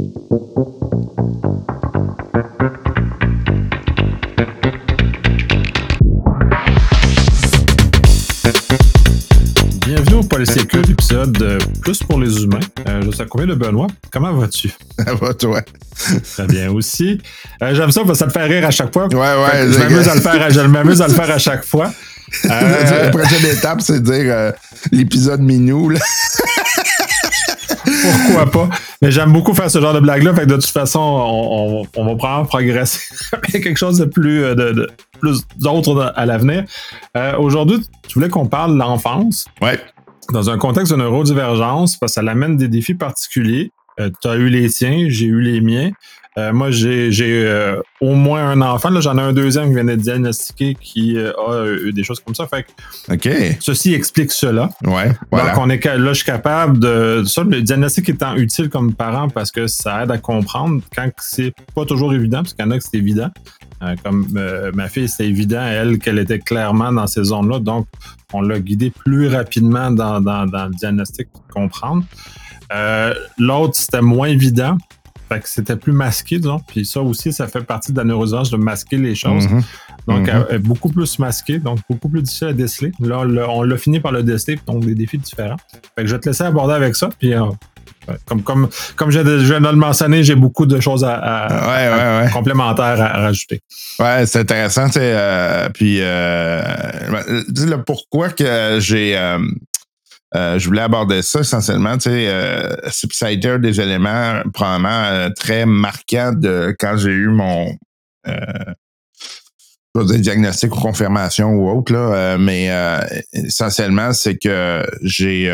Bienvenue au Polysécule, l'épisode Plus pour les humains. Je suis accompagné de Benoît. Comment vas-tu? Ça va, toi? Très bien aussi. J'aime ça parce que ça te fait rire à chaque fois. Ouais. Je m'amuse à le faire à chaque fois. La prochaine étape, c'est de dire l'épisode minou, là. Pourquoi pas? Mais j'aime beaucoup faire ce genre de blague-là. Fait que de toute façon, on va probablement progresser avec quelque chose de plus d'autre à l'avenir. Aujourd'hui, tu voulais qu'on parle de l'enfance. Ouais. Dans un contexte de neurodivergence, parce que ça l'amène des défis particuliers. Tu as eu les tiens, j'ai eu les miens. Moi, j'ai au moins un enfant. Là, j'en ai un deuxième qui vient d'être diagnostiqué qui a eu des choses comme ça. Fait que OK. ceci explique cela. Ouais, voilà. Donc, là, je suis capable de... Ça, le diagnostic étant utile comme parent parce que ça aide à comprendre quand c'est pas toujours évident, parce qu'il y en a que c'est évident. Comme ma fille, c'était évident, elle, qu'elle était clairement dans ces zones-là. Donc, on l'a guidée plus rapidement dans le diagnostic pour comprendre. L'autre, c'était moins évident. Fait que c'était plus masqué, disons. Puis ça aussi, ça fait partie de la neurodivergence de masquer les choses. Donc, beaucoup plus masqué, donc beaucoup plus difficile à déceler. Là, on l'a fini par le déceler, donc des défis différents. Fait que je vais te laisser aborder avec ça. Puis, comme je viens de le mentionner, j'ai beaucoup de choses complémentaires à rajouter. Ouais, c'est intéressant. Puis, dis le pourquoi que j'ai... je voulais aborder ça essentiellement, ça a été un des éléments probablement très marquants de quand j'ai eu mon diagnostic ou confirmation ou autre, là, mais essentiellement, c'est que j'ai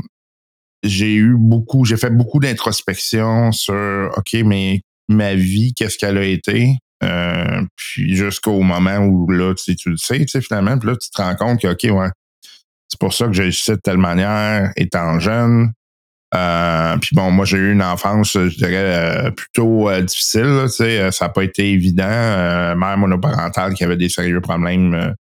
fait beaucoup d'introspection sur OK, mais ma vie, qu'est-ce qu'elle a été? Puis jusqu'au moment où là, tu le sais, finalement, puis là, tu te rends compte que OK, ouais. C'est pour ça que j'ai réussi de telle manière, étant jeune. Puis bon, moi, j'ai eu une enfance, je dirais, plutôt difficile. Là, ça n'a pas été évident. Mère monoparentale qui avait des sérieux problèmes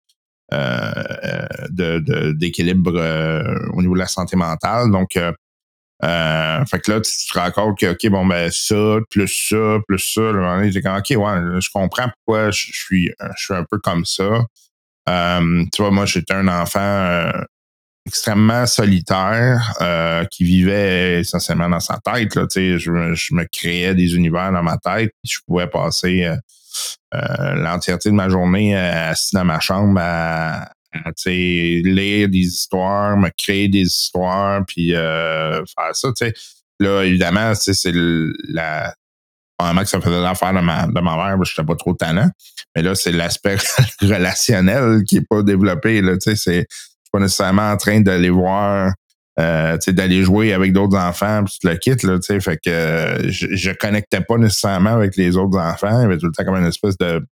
d'équilibre au niveau de la santé mentale. Donc, fait que là, tu te rends compte que, OK, bon, ben ça, plus ça, là, à un moment donné, t'es comme, OK, ouais, je comprends pourquoi je suis un peu comme ça. Tu vois, moi, j'étais un enfant... extrêmement solitaire, qui vivait essentiellement dans sa tête. Là, je me créais des univers dans ma tête. Puis je pouvais passer l'entièreté de ma journée assis dans ma chambre à lire des histoires, me créer des histoires, puis faire ça. T'sais. Là, évidemment, c'est probablement que ça faisait l'affaire de ma mère, je n'étais pas trop tannant. Mais là, c'est l'aspect relationnel qui n'est pas développé. Là, c'est pas nécessairement en train d'aller voir, d'aller jouer avec d'autres enfants, puis tu te le quittes, là, fait que je connectais pas nécessairement avec les autres enfants. Il y avait tout le temps comme une espèce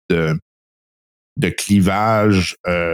de clivage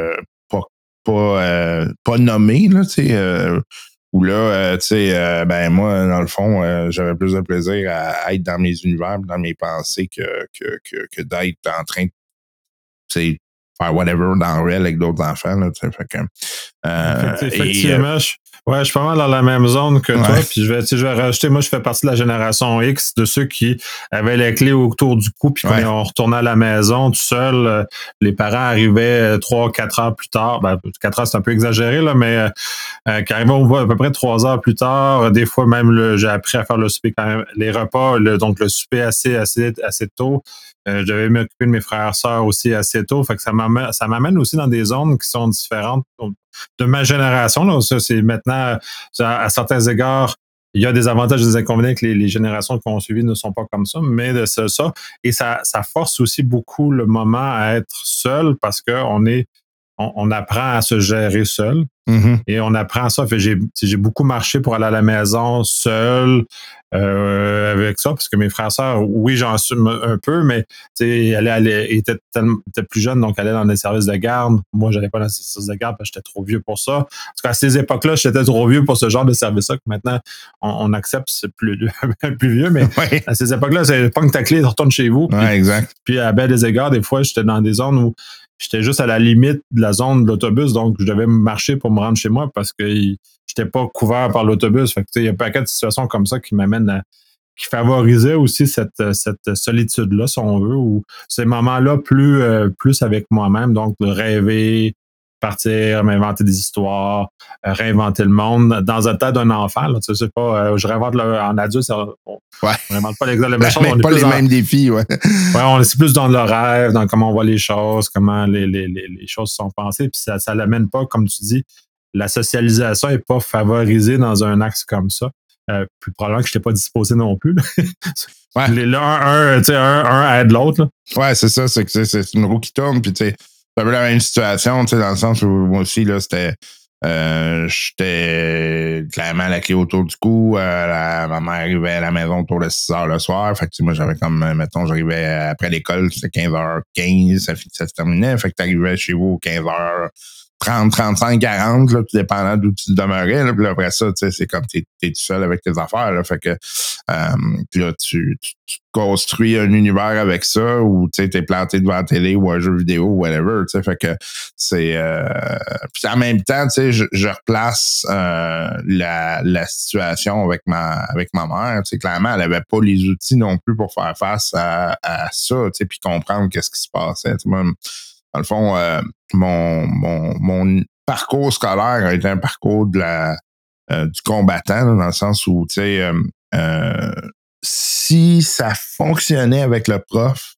pas nommé, là, où là, ben moi, dans le fond, j'avais plus de plaisir à être dans mes univers, dans mes pensées que d'être en train de faire whatever dans le réel avec d'autres enfants. Là, fait que, effectivement, je suis pas mal dans la même zone que toi. Puis je vais rajouter, moi, je fais partie de la génération X, de ceux qui avaient les clés autour du cou, puis quand on retournait à la maison tout seul, les parents arrivaient 3-4 heures plus tard. Ben, 4 heures, c'est un peu exagéré, là, mais qui arrivaient à peu près 3 heures plus tard. Des fois, même, j'ai appris à faire le souper quand même, les repas, donc le souper assez tôt. Je devais m'occuper de mes frères et sœurs aussi assez tôt. Fait que ça m'amène aussi dans des zones qui sont différentes de ma génération. Là. Ça, c'est maintenant, à certains égards, il y a des avantages et des inconvénients que les générations qui ont suivi ne sont pas comme ça, mais de ça. Et ça force aussi beaucoup le moment à être seul parce qu'on apprend à se gérer seul. Et on apprend ça. Fait, j'ai beaucoup marché pour aller à la maison seul avec ça, parce que mes frères et sœurs, oui, j'en suis un peu, mais elle était plus jeune, donc elle allait dans les services de garde. Moi, j'allais pas dans les services de garde parce que j'étais trop vieux pour ça. En tout cas, à ces époques-là, j'étais trop vieux pour ce genre de service-là, que maintenant, on accepte, c'est plus vieux, mais à ces époques-là, c'est pas que ta clé, retourne chez vous. Puis, exact. Puis à bien des égards, des fois, j'étais dans des zones où j'étais juste à la limite de la zone de l'autobus, donc je devais marcher pour me rendre chez moi parce que j'étais pas couvert par l'autobus. Fait que, il y a un paquet de situations comme ça qui m'amènent qui favorisait aussi cette solitude-là, si on veut, ou ces moments-là plus avec moi-même, donc de rêver, partir, m'inventer des histoires, réinventer le monde dans un tas d'un enfant. Là, tu sais, c'est pas, je réinvente en adulte, on réinvente pas les mêmes choses. On est pas les mêmes défis, ouais. Ouais, on est plus dans le rêve, dans comment on voit les choses, comment les choses sont pensées, puis ça l'amène pas, comme tu dis, la socialisation est pas favorisée dans un axe comme ça. Plus probablement que je n'étais pas disposé non plus. Ouais. Un aide l'autre. Là. Ouais, c'est ça, c'est une roue qui tourne, puis tu sais, c'est un peu la même situation, tu sais, dans le sens où moi aussi, là, j'étais clairement la clé autour du cou. Ma mère arrivait à la maison autour de 6 heures le soir. Fait que moi, j'avais comme, mettons, j'arrivais après l'école, c'était 15h15, ça se terminait. Fait que t'arrivais chez vous 15h30, 35, 40, là, tout dépendant d'où tu demeurais. Là, puis après ça, tu sais, c'est comme t'es tout seul avec tes affaires. Là, fait que puis là, tu construis un univers avec ça où tu sais, t'es planté devant la télé ou un jeu vidéo ou whatever. Tu sais, fait que c'est. Puis en même temps, tu sais, je replace la situation avec ma mère. Tu sais, clairement, elle avait pas les outils non plus pour faire face à ça, tu sais, puis comprendre qu'est-ce qui se passait. Tu sais, moi, dans le fond, mon parcours scolaire a été un parcours du combattant, là, dans le sens où, tu sais, si ça fonctionnait avec le prof,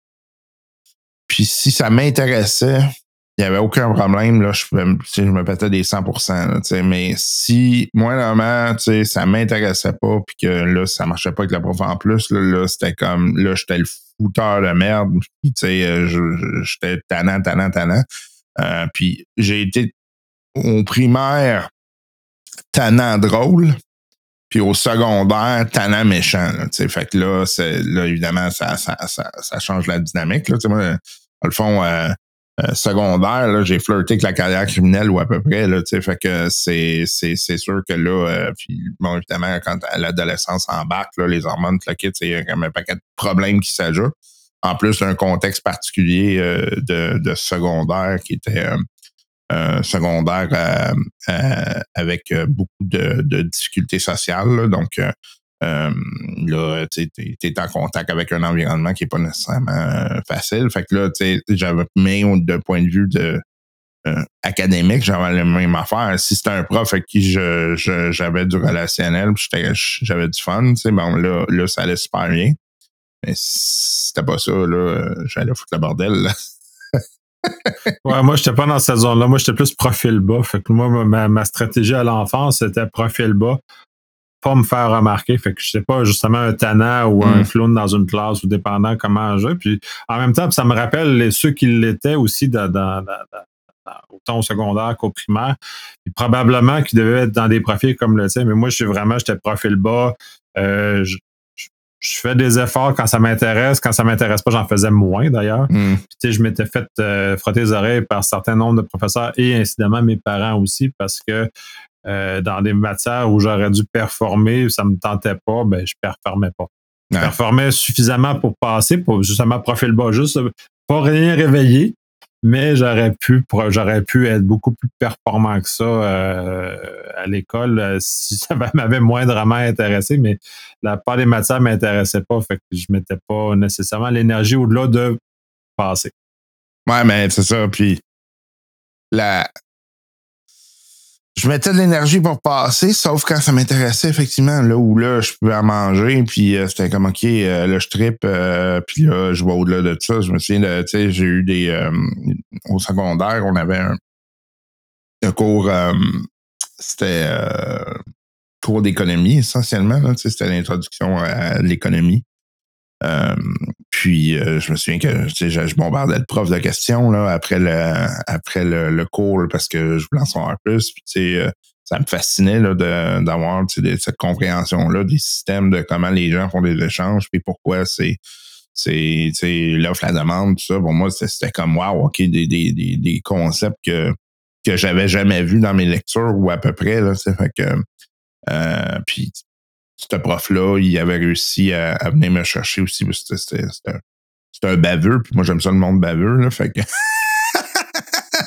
puis si ça m'intéressait, il n'y avait aucun problème, là, je me pétais des 100%, là, tu sais, mais si, moi, normalement, tu sais, ça m'intéressait pas, puis que là, ça marchait pas avec le prof en plus, là c'était comme, là, j'étais le fouteur de merde, puis tu sais, j'étais tannant. Puis j'ai été au primaire tannant drôle, puis au secondaire tannant méchant, là, tu sais, fait que là, évidemment, ça change la dynamique, là, tu sais, moi, dans le fond, secondaire, là, j'ai flirté avec la carrière criminelle ou à peu près, là, tu sais, fait que c'est sûr que là, puis bon, évidemment, quand l'adolescence embarque, là, les hormones, le kit, il y a quand même un paquet de problèmes qui s'ajoutent. En plus d'un contexte particulier de secondaire qui était secondaire avec beaucoup de difficultés sociales, là, donc là, tu es en contact avec un environnement qui n'est pas nécessairement facile. Fait que là, tu sais, j'avais même d'un point de vue académique, j'avais la même affaire. Si c'était un prof avec qui j'avais du relationnel, puis j'avais du fun, tu sais, bon, là, ça allait super bien. Mais si c'était pas ça, là, j'allais foutre le bordel, là. Ouais, moi, j'étais pas dans cette zone-là. Moi, j'étais plus profil bas. Fait que moi, ma stratégie à l'enfance, c'était profil bas. Pas me faire remarquer. Fait que je sais pas justement un tannant ou un clown dans une classe ou dépendant comment je. Puis en même temps, ça me rappelle ceux qui l'étaient aussi autant au secondaire qu'au primaire. Puis probablement qu'ils devaient être dans des profils comme le tien. Mais moi, j'étais profil bas. Je fais des efforts quand ça m'intéresse. Quand ça m'intéresse pas, j'en faisais moins d'ailleurs. Puis, tu sais, je m'étais fait frotter les oreilles par certains nombres de professeurs et incidemment mes parents aussi parce que dans des matières où j'aurais dû performer, ça me tentait pas, ben je performais pas. Je performais suffisamment pour passer, pour justement profil bas, juste pas rien réveiller, mais j'aurais pu être beaucoup plus performant que ça à l'école si ça m'avait moindrement intéressé, mais la part des matières m'intéressait pas, fait que je mettais pas nécessairement l'énergie au-delà de passer. Ouais, mais c'est ça, puis je mettais de l'énergie pour passer, sauf quand ça m'intéressait, effectivement, là où là, je pouvais en manger, puis c'était comme, OK, là, je trippe, puis là, je vais au-delà de ça. Je me souviens, tu sais, j'ai eu au secondaire, on avait un cours, c'était cours d'économie, essentiellement, là, tu sais, c'était l'introduction à l'économie. Puis je me souviens que je bombardais le prof de questions là, après le cours là, parce que je voulais en savoir plus. Puis ça me fascinait là, d'avoir cette compréhension-là des systèmes de comment les gens font des échanges, puis pourquoi c'est l'offre, la demande, tout ça. Pour moi, c'était comme wow, OK, des concepts que j'avais jamais vus dans mes lectures ou à peu près. Là, fait que puis ce prof-là, il avait réussi à venir me chercher aussi. C'était un baveux, puis moi, j'aime ça le monde baveux, là, fait que...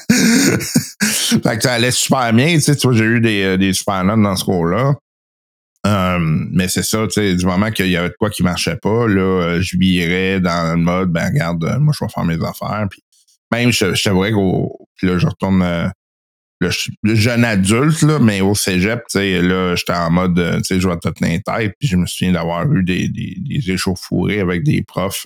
fait que ça allait super bien, tu vois, j'ai eu des super notes dans ce cours-là. Mais c'est ça, tu sais, du moment qu'il y avait de quoi qui marchait pas, là, je virais dans le mode, ben regarde, moi je vais faire mes affaires. Puis même, je t'avouerais puis là, je retourne le jeune adulte, là, mais au cégep, tu sais, là, j'étais en mode, tu sais, je vais te tenir tête. Puis je me souviens d'avoir eu des échauffourées avec des profs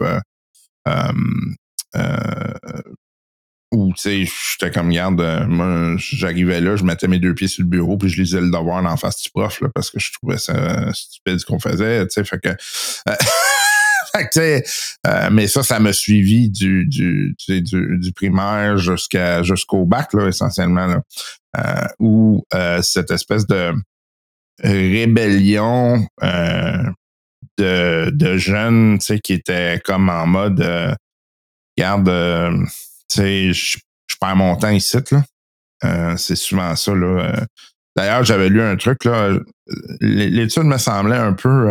où, tu sais, j'étais comme, regarde, moi, j'arrivais là, je mettais mes 2 pieds sur le bureau, puis je lisais le devoir en face du prof, là, parce que je trouvais ça stupide ce qu'on faisait, tu sais, fait que... fait que, tu sais, mais ça m'a suivi du primaire jusqu'au bac, là, essentiellement, là, où cette espèce de rébellion de jeunes, tu sais, qui étaient comme en mode, regarde, tu sais, je perds mon temps ici, là. C'est souvent ça, là. D'ailleurs, j'avais lu un truc, là. L'étude me semblait un peu,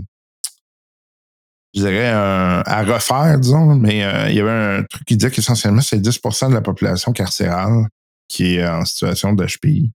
je dirais, à refaire, disons, mais il y avait un truc qui disait qu'essentiellement, c'est 10% de la population carcérale qui est en situation d'HPI.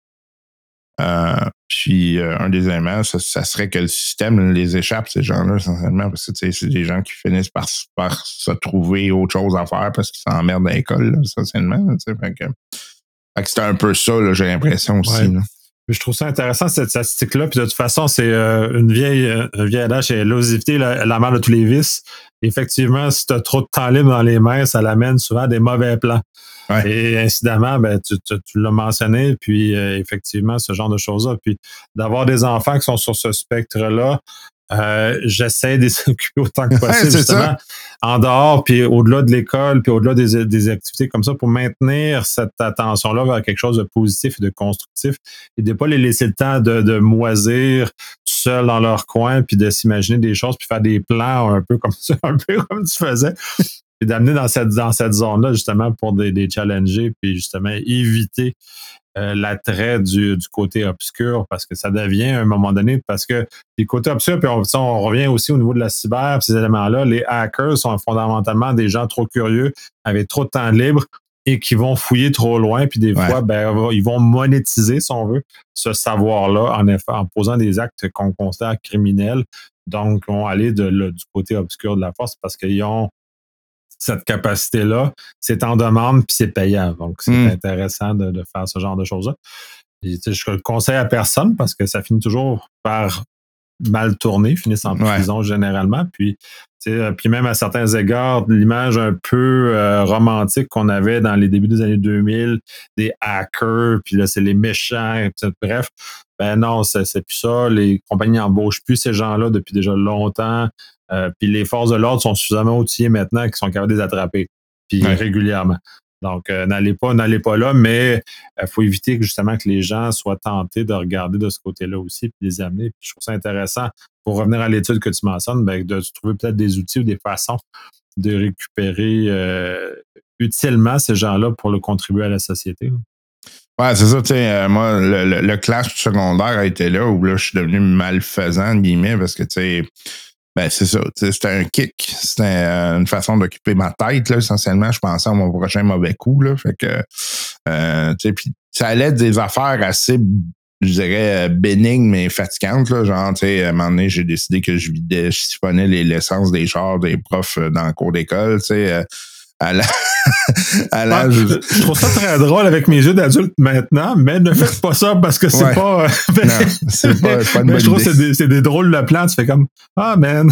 Puis un des éléments, ça serait que le système les échappe, ces gens-là, essentiellement, parce que c'est des gens qui finissent par se trouver autre chose à faire parce qu'ils s'emmerdent à l'école, là, essentiellement. Fait que c'était un peu ça, là, j'ai l'impression aussi. Ouais. Je trouve ça intéressant, cette statistique-là. Puis de toute façon, c'est un vieil adage, c'est l'osivité, la mère de tous les vices. Effectivement, si tu as trop de temps libre dans les mains, ça l'amène souvent à des mauvais plans. Ouais. Et incidemment, ben, tu l'as mentionné, puis effectivement, ce genre de choses-là. Puis d'avoir des enfants qui sont sur ce spectre-là, j'essaie de les occuper autant que possible, justement, ça. En dehors, puis au-delà de l'école, puis au-delà des activités comme ça, pour maintenir cette attention-là vers quelque chose de positif et de constructif, et de ne pas les laisser le temps de moisir seul dans leur coin, puis de s'imaginer des choses, puis faire des plans un peu comme ça, un peu comme tu faisais. Puis d'amener dans cette zone-là, justement, pour des challenger, puis justement éviter l'attrait du côté obscur, parce que ça devient à un moment donné, parce que les côtés obscurs, puis on revient aussi au niveau de la cyber, ces éléments-là, les hackers sont fondamentalement des gens trop curieux, avec trop de temps libre, et qui vont fouiller trop loin, puis des fois, ben, ils vont monétiser, si on veut, ce savoir-là, en posant des actes qu'on considère criminels. Donc, ils vont aller du côté obscur de la force, parce qu'ils ont cette capacité-là, c'est en demande puis c'est payant. Donc, c'est intéressant de faire ce genre de choses-là. Et, je le conseille à personne parce que ça finit toujours par mal tourner, finissent en prison généralement. Puis même à certains égards, l'image un peu romantique qu'on avait dans les débuts des années 2000, des hackers, puis là, c'est les méchants, bref. Ben non, c'est plus ça. Les compagnies n'embauchent plus ces gens-là depuis déjà longtemps. Puis les forces de l'ordre sont suffisamment outillées maintenant qu'ils sont capables de les attraper, puis régulièrement. Donc, n'allez pas là, mais il faut éviter justement que les gens soient tentés de regarder de ce côté-là aussi, puis les amener. Puis je trouve ça intéressant, pour revenir à l'étude que tu mentionnes, ben, de trouver peut-être des outils ou des façons de récupérer utilement ces gens-là pour le contribuer à la société. Ouais, c'est ça, tu sais, moi, le clash secondaire a été là où là, je suis devenu malfaisant, guillemets, parce que, tu sais, ben, c'est ça, c'était un kick, c'était une façon d'occuper ma tête, là, essentiellement. Je pensais à mon prochain mauvais coup, là, fait que, tu sais, puis ça allait être des affaires assez, je dirais, bénignes, mais fatigantes, là, genre, tu sais, à un moment donné, j'ai décidé que je siphonnais l'essence des chars des profs dans le cours d'école, tu sais, je trouve ça très drôle avec mes yeux d'adulte maintenant, mais ne faites pas ça parce que c'est pas. Non, c'est pas une bonne je trouve que c'est des drôles de plans. Tu fais comme ah man.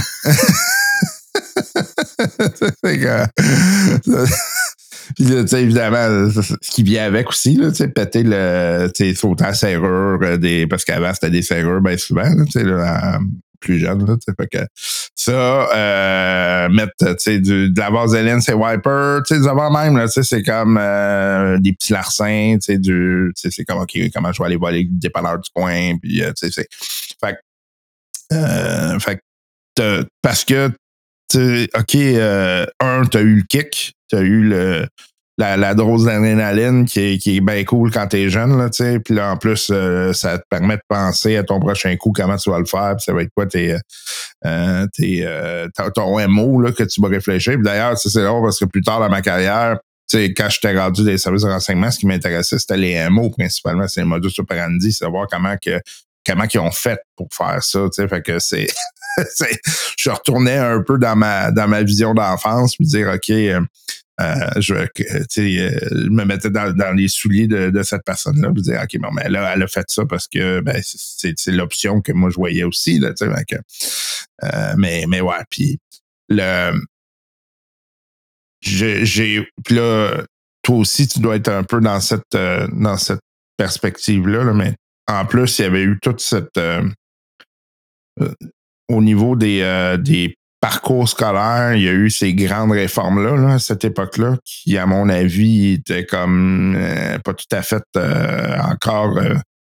Puis là, tu sais, évidemment, ce qui vient avec aussi, là, tu sais, péter sauter à la serrure, parce qu'avant, c'était des serrures, bien souvent, tu sais, plus jeune, là, tu sais, fait que ça, mettre, tu sais, de la vaseline, c'est wiper, tu sais, des avant même, là, tu sais, c'est comme des petits larcins, tu sais, c'est comme, OK, comment je vais aller voir les dépanneurs du coin, puis, tu sais, c'est... Fait que, parce que, OK, t'as eu le kick, t'as eu la dose d'adrénaline qui est bien cool quand t'es jeune, là, tu sais. Puis là, en plus, ça te permet de penser à ton prochain coup, comment tu vas le faire, puis ça va être quoi ton MO, là, que tu vas réfléchir. Puis d'ailleurs, c'est drôle parce que plus tard dans ma carrière, tu sais, quand j'étais rendu des services de renseignement, ce qui m'intéressait, c'était les MO principalement, c'est les modus operandi, savoir comment que comment ils ont fait pour faire ça, tu sais, fait que je retournais un peu dans ma vision d'enfance, puis dire, OK, je me mettais dans les souliers de cette personne-là, puis dire, OK, bon, mais là, elle a fait ça parce que ben, c'est l'option que moi je voyais aussi, là, tu sais, mais ouais, puis puis là, toi aussi, tu dois être un peu dans cette perspective-là, là, mais en plus, il y avait eu toute cette au niveau des parcours scolaires, il y a eu ces grandes réformes-là, là, à cette époque-là, qui, à mon avis, étaient comme pas tout à fait encore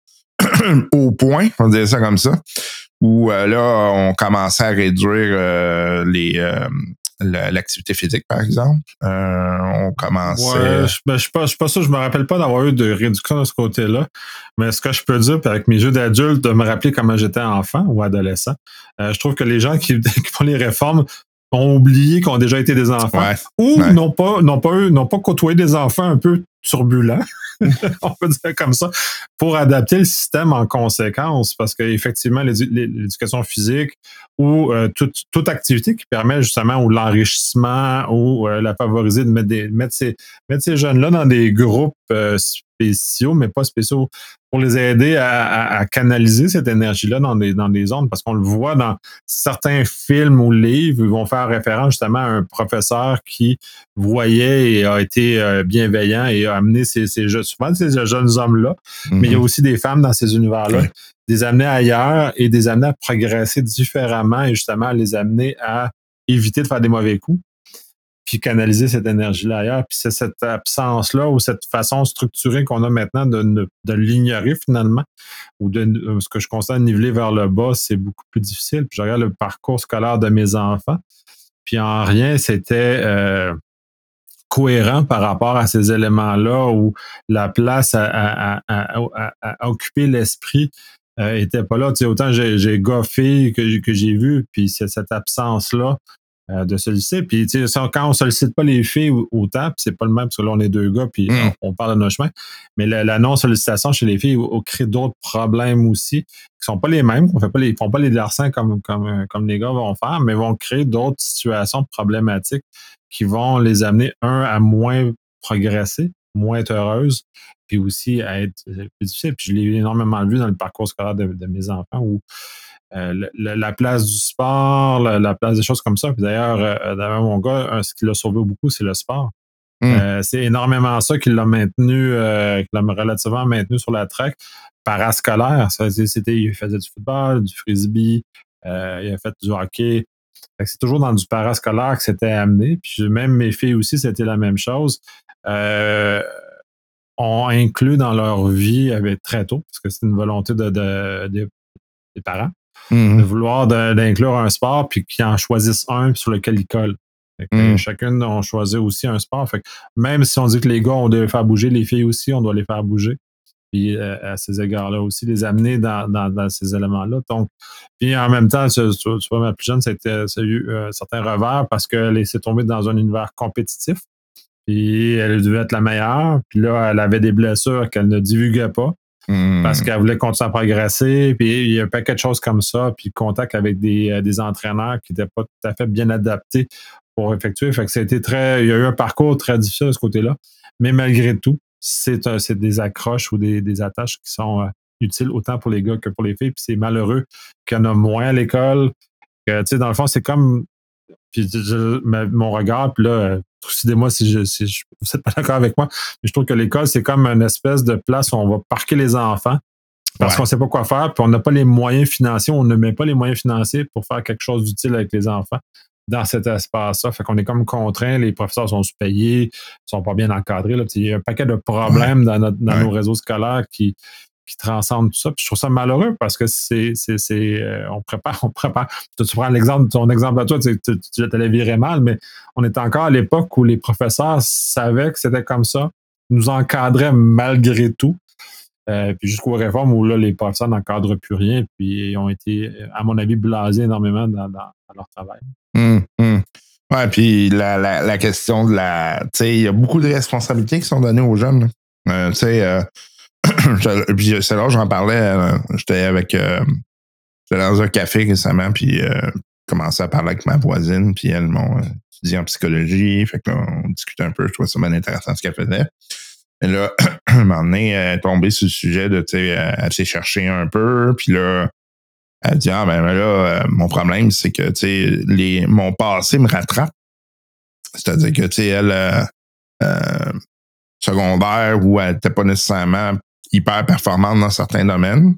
au point, on dirait ça comme ça, où là, on commençait à réduire l'activité physique, par exemple. On commençait... Ouais, je suis pas sûr, je me rappelle pas d'avoir eu de réduction de ce côté-là. Mais ce que je peux dire, puis avec mes jeux d'adulte, de me rappeler comment j'étais enfant ou adolescent, je trouve que les gens qui font les réformes ont oublié qu'on a déjà été des enfants ou n'ont pas côtoyé des enfants un peu turbulents. On peut dire comme ça, pour adapter le système en conséquence, parce qu'effectivement, l'éducation physique ou toute activité qui permet justement ou l'enrichissement ou la favoriser de mettre ces jeunes-là dans des groupes spéciaux, mais pas spéciaux, pour les aider à canaliser cette énergie-là dans des ondes, parce qu'on le voit dans certains films ou livres, ils vont faire référence justement à un professeur qui voyait et a été bienveillant et a amené souvent ces jeunes hommes-là, mais il y a aussi des femmes dans ces univers-là, les amener ailleurs et les amener à progresser différemment et justement à les amener à éviter de faire des mauvais coups, puis canaliser cette énergie-là ailleurs. Puis c'est cette absence-là ou cette façon structurée qu'on a maintenant de l'ignorer finalement, ou de ce que je constate niveler vers le bas, c'est beaucoup plus difficile. Puis je regarde le parcours scolaire de mes enfants, puis en rien, c'était cohérent par rapport à ces éléments-là où la place à occuper l'esprit était pas là. Tu sais, autant j'ai goffé que j'ai vu, puis c'est cette absence-là de solliciter. Puis, tu sais, quand on sollicite pas les filles autant, puis c'est pas le même, parce que là, on est deux gars, puis on parle de nos chemins, mais la non-sollicitation chez les filles crée d'autres problèmes aussi, qui sont pas les mêmes, ils font pas les larcins comme les gars vont faire, mais vont créer d'autres situations problématiques qui vont les amener, à moins progresser, moins être heureuses, puis aussi à être plus difficile. Puis je l'ai énormément vu dans le parcours scolaire de mes enfants où la place du sport, la place des choses comme ça. Puis d'ailleurs, mon gars, ce qui l'a sauvé beaucoup, c'est le sport. C'est énormément ça qui l'a maintenu, qui l'a relativement maintenu sur la track parascolaire. Il faisait du football, du frisbee, il a fait du hockey. C'est toujours dans du parascolaire que c'était amené. Puis même mes filles aussi, c'était la même chose. On inclut dans leur vie très tôt, parce que c'est une volonté des parents, de vouloir d'inclure un sport, puis qu'ils en choisissent un sur lequel ils collent. Chacune, on choisit aussi un sport. Fait que même si on dit que les gars, on doit les faire bouger, les filles aussi, on doit les faire bouger. Puis à ces égards-là aussi, les amener dans ces éléments-là. Donc, puis en même temps, tu vois, ma plus jeune, ça a eu certains revers parce qu'elle s'est tombée dans un univers compétitif. Puis elle devait être la meilleure. Puis là, elle avait des blessures qu'elle ne divulguait pas parce qu'elle voulait continuer à progresser. Puis il y a un paquet de choses comme ça. Puis contact avec des entraîneurs qui n'étaient pas tout à fait bien adaptés pour effectuer. Fait que il y a eu un parcours très difficile de ce côté-là. Mais malgré tout, c'est des accroches ou des attaches qui sont utiles autant pour les gars que pour les filles. Puis c'est malheureux qu'il y en a moins à l'école. Tu sais, dans le fond, c'est comme... Puis mon regard, puis là, trucidez-moi si vous n'êtes pas d'accord avec moi, mais je trouve que l'école, c'est comme une espèce de place où on va parquer les enfants parce qu'on ne sait pas quoi faire, puis on n'a pas les moyens financiers, on ne met pas les moyens financiers pour faire quelque chose d'utile avec les enfants dans cet espace-là. Fait qu'on est comme contraint, les professeurs sont sous-payés, sont pas bien encadrés. Là. Il y a un paquet de problèmes dans nos réseaux scolaires qui transcendent tout ça. Puis je trouve ça malheureux parce que on prépare. Tu prends ton exemple à toi, tu t'allais virer mal, mais on est encore à l'époque où les professeurs savaient que c'était comme ça, nous encadraient malgré tout. Puis jusqu'aux réformes où là, les professeurs n'encadrent plus rien, puis ils ont été, à mon avis, blasés énormément dans leur travail. Ouais, puis la question de tu sais, il y a beaucoup de responsabilités qui sont données aux jeunes. Tu sais, puis c'est là que j'en parlais. J'étais dans un café récemment, puis commençais à parler avec ma voisine, puis elle m'a étudié en psychologie. Fait que là, on discutait un peu. Je trouvais ça bien intéressant ce qu'elle faisait. Et là, à un moment donné, elle est tombée sur le sujet de, tu sais, elle s'est cherchée un peu, puis là, elle dit, ah, ben là, mon problème, c'est que, tu sais, mon passé me rattrape. C'est-à-dire que, tu sais, elle, secondaire, où elle n'était pas nécessairement hyper performante dans certains domaines,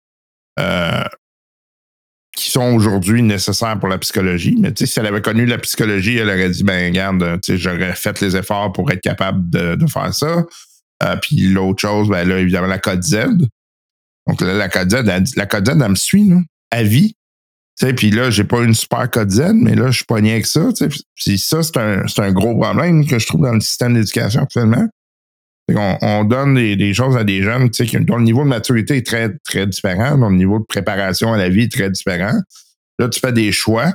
qui sont aujourd'hui nécessaires pour la psychologie. Mais, tu sais, si elle avait connu la psychologie, elle aurait dit, ben, regarde, tu sais, j'aurais fait les efforts pour être capable de faire ça. Puis l'autre chose, ben là, évidemment, la code Z. Donc là, la code Z, elle me suit, là, à vie. Tu sais, puis là, j'ai pas une super code Z, mais là, je suis pogné avec ça. Tu sais. Puis ça, c'est un gros problème que je trouve dans le système d'éducation actuellement. On donne des choses à des jeunes, tu sais, dont le niveau de maturité est très, très différent, dont le niveau de préparation à la vie est très différent. Là, tu fais des choix.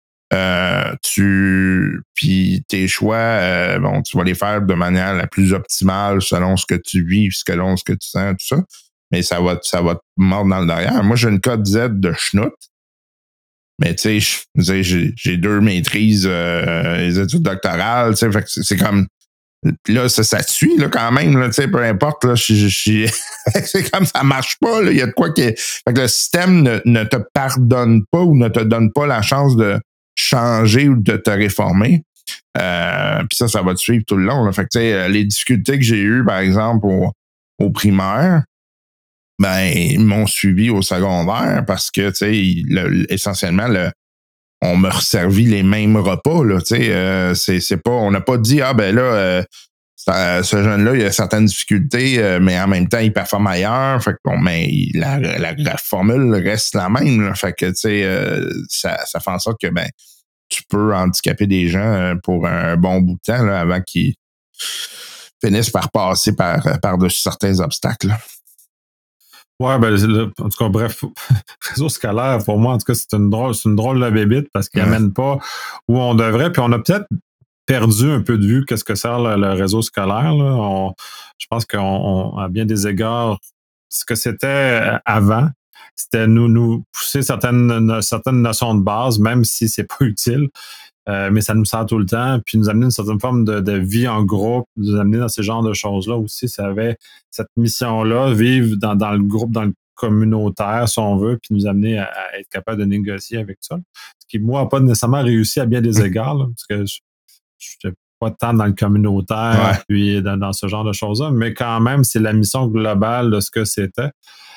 Puis tes choix, bon, tu vas les faire de manière la plus optimale selon ce que tu vis, selon ce que tu sens, tout ça. Mais ça va te mordre dans le derrière. Moi, j'ai une code Z de schnout. Mais tu sais, j'ai 2 maîtrises, les études doctorales, tu sais, fait que c'est comme là, ça te suit là quand même, là, tu sais, peu importe, là, c'est comme ça marche pas, là, il y a de quoi qui est. Fait que le système ne te pardonne pas ou ne te donne pas la chance de changer ou de te réformer. Puis ça va te suivre tout le long. Là. Fait que, tu sais, les difficultés que j'ai eues, par exemple, au primaire, ben, ils m'ont suivi au secondaire parce que, tu sais, essentiellement, on me resservit les mêmes repas, là, tu sais, c'est pas, on n'a pas dit, ah, ben là, ce jeune-là, il a certaines difficultés, mais en même temps, il performe ailleurs. Fait que bon, mais la formule reste la même. Là. Fait que tu sais, ça fait en sorte que ben tu peux handicaper des gens pour un bon bout de temps là, avant qu'ils finissent par passer par-dessus certains obstacles. Là. Ouais, ben, en tout cas, bref, réseau scolaire, pour moi, en tout cas, c'est une drôle de bébite parce qu'il n'amène pas où on devrait. Puis on a peut-être perdu un peu de vue qu'est-ce que sert le réseau scolaire. Là. Je pense qu'à bien des égards, ce que c'était avant, c'était nous pousser certaines notions de base, même si c'est pas utile. Mais ça nous sert tout le temps, puis nous amener une certaine forme de vie en groupe, nous amener dans ce genre de choses-là aussi. Ça avait cette mission-là, vivre dans le groupe, dans le communautaire, si on veut, puis nous amener à être capable de négocier avec ça. Ce qui, moi, n'a pas nécessairement réussi à bien des égards, là, parce que je n'étais pas tant dans le communautaire, puis dans ce genre de choses-là, mais quand même, c'est la mission globale de ce que c'était.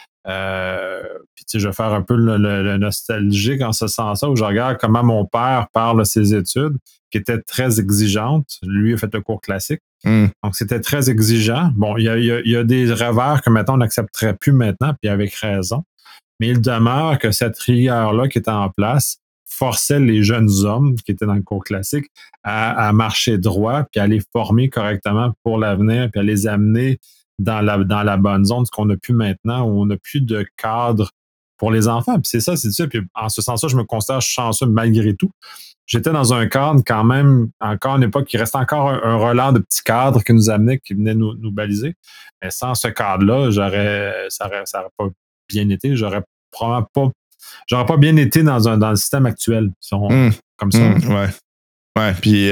Puis tu sais, je vais faire un peu le nostalgique en ce sens-là, où je regarde comment mon père parle de ses études, qui étaient très exigeantes. Lui a fait le cours classique. Donc, c'était très exigeant. Bon, il y a des revers que maintenant on n'accepterait plus maintenant, puis avec raison. Mais il demeure que cette rigueur-là qui était en place forçait les jeunes hommes qui étaient dans le cours classique à marcher droit, puis à les former correctement pour l'avenir, puis à les amener dans la bonne zone, ce qu'on n'a plus maintenant, où on n'a plus de cadre pour les enfants. Puis c'est ça. Puis en ce sens-là, je me considère chanceux malgré tout. J'étais dans un cadre quand même, encore une époque, il restait encore un relent de petits cadres qui nous amenaient, qui venaient nous baliser. Mais sans ce cadre-là, ça n'aurait pas bien été. J'aurais pas bien été dans le système actuel, comme ça. Ouais. Puis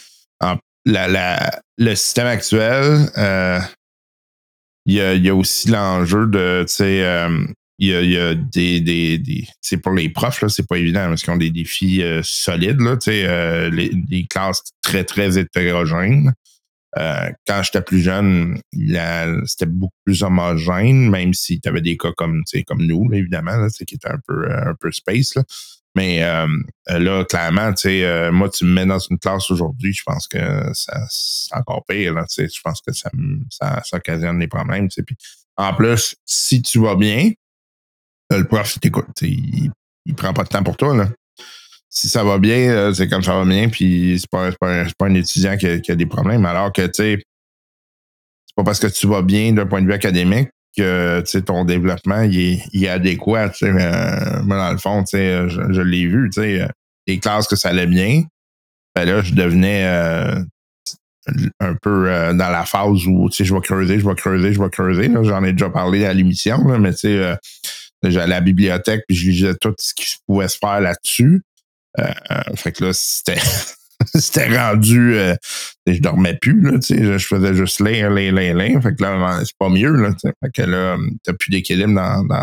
le système actuel, il y a aussi l'enjeu de, tu sais, il y a des c'est pour les profs, là, c'est pas évident parce qu'ils ont des défis solides, là, tu sais, les classes très, très hétérogènes. Quand j'étais plus jeune, c'était beaucoup plus homogène, même si tu avais des cas comme nous, là, évidemment, là, qui étaient un peu space. Là. Mais là, clairement, moi, tu me mets dans une classe aujourd'hui, je pense que c'est encore pire. Là, je pense que ça occasionne des problèmes. Puis, en plus, si tu vas bien, le prof, il t'écoute. Il prend pas de temps pour toi. Là. Si ça va bien, c'est comme ça va bien, puis c'est pas un étudiant qui a des problèmes. Alors que, tu sais, c'est pas parce que tu vas bien d'un point de vue académique que ton développement il est adéquat. Moi, dans le fond, je l'ai vu. Les classes que ça allait bien, ben là, je devenais un peu dans la phase où, tu sais, je vais creuser. Là. J'en ai déjà parlé à l'émission, là, mais tu sais, j'allais à la bibliothèque puis je lisais tout ce qui pouvait se faire là-dessus. Fait que là, c'était rendu... je dormais plus, là, tu sais, je faisais juste lire. Fait que là, c'est pas mieux, là, tu sais. Fait que là, t'as plus d'équilibre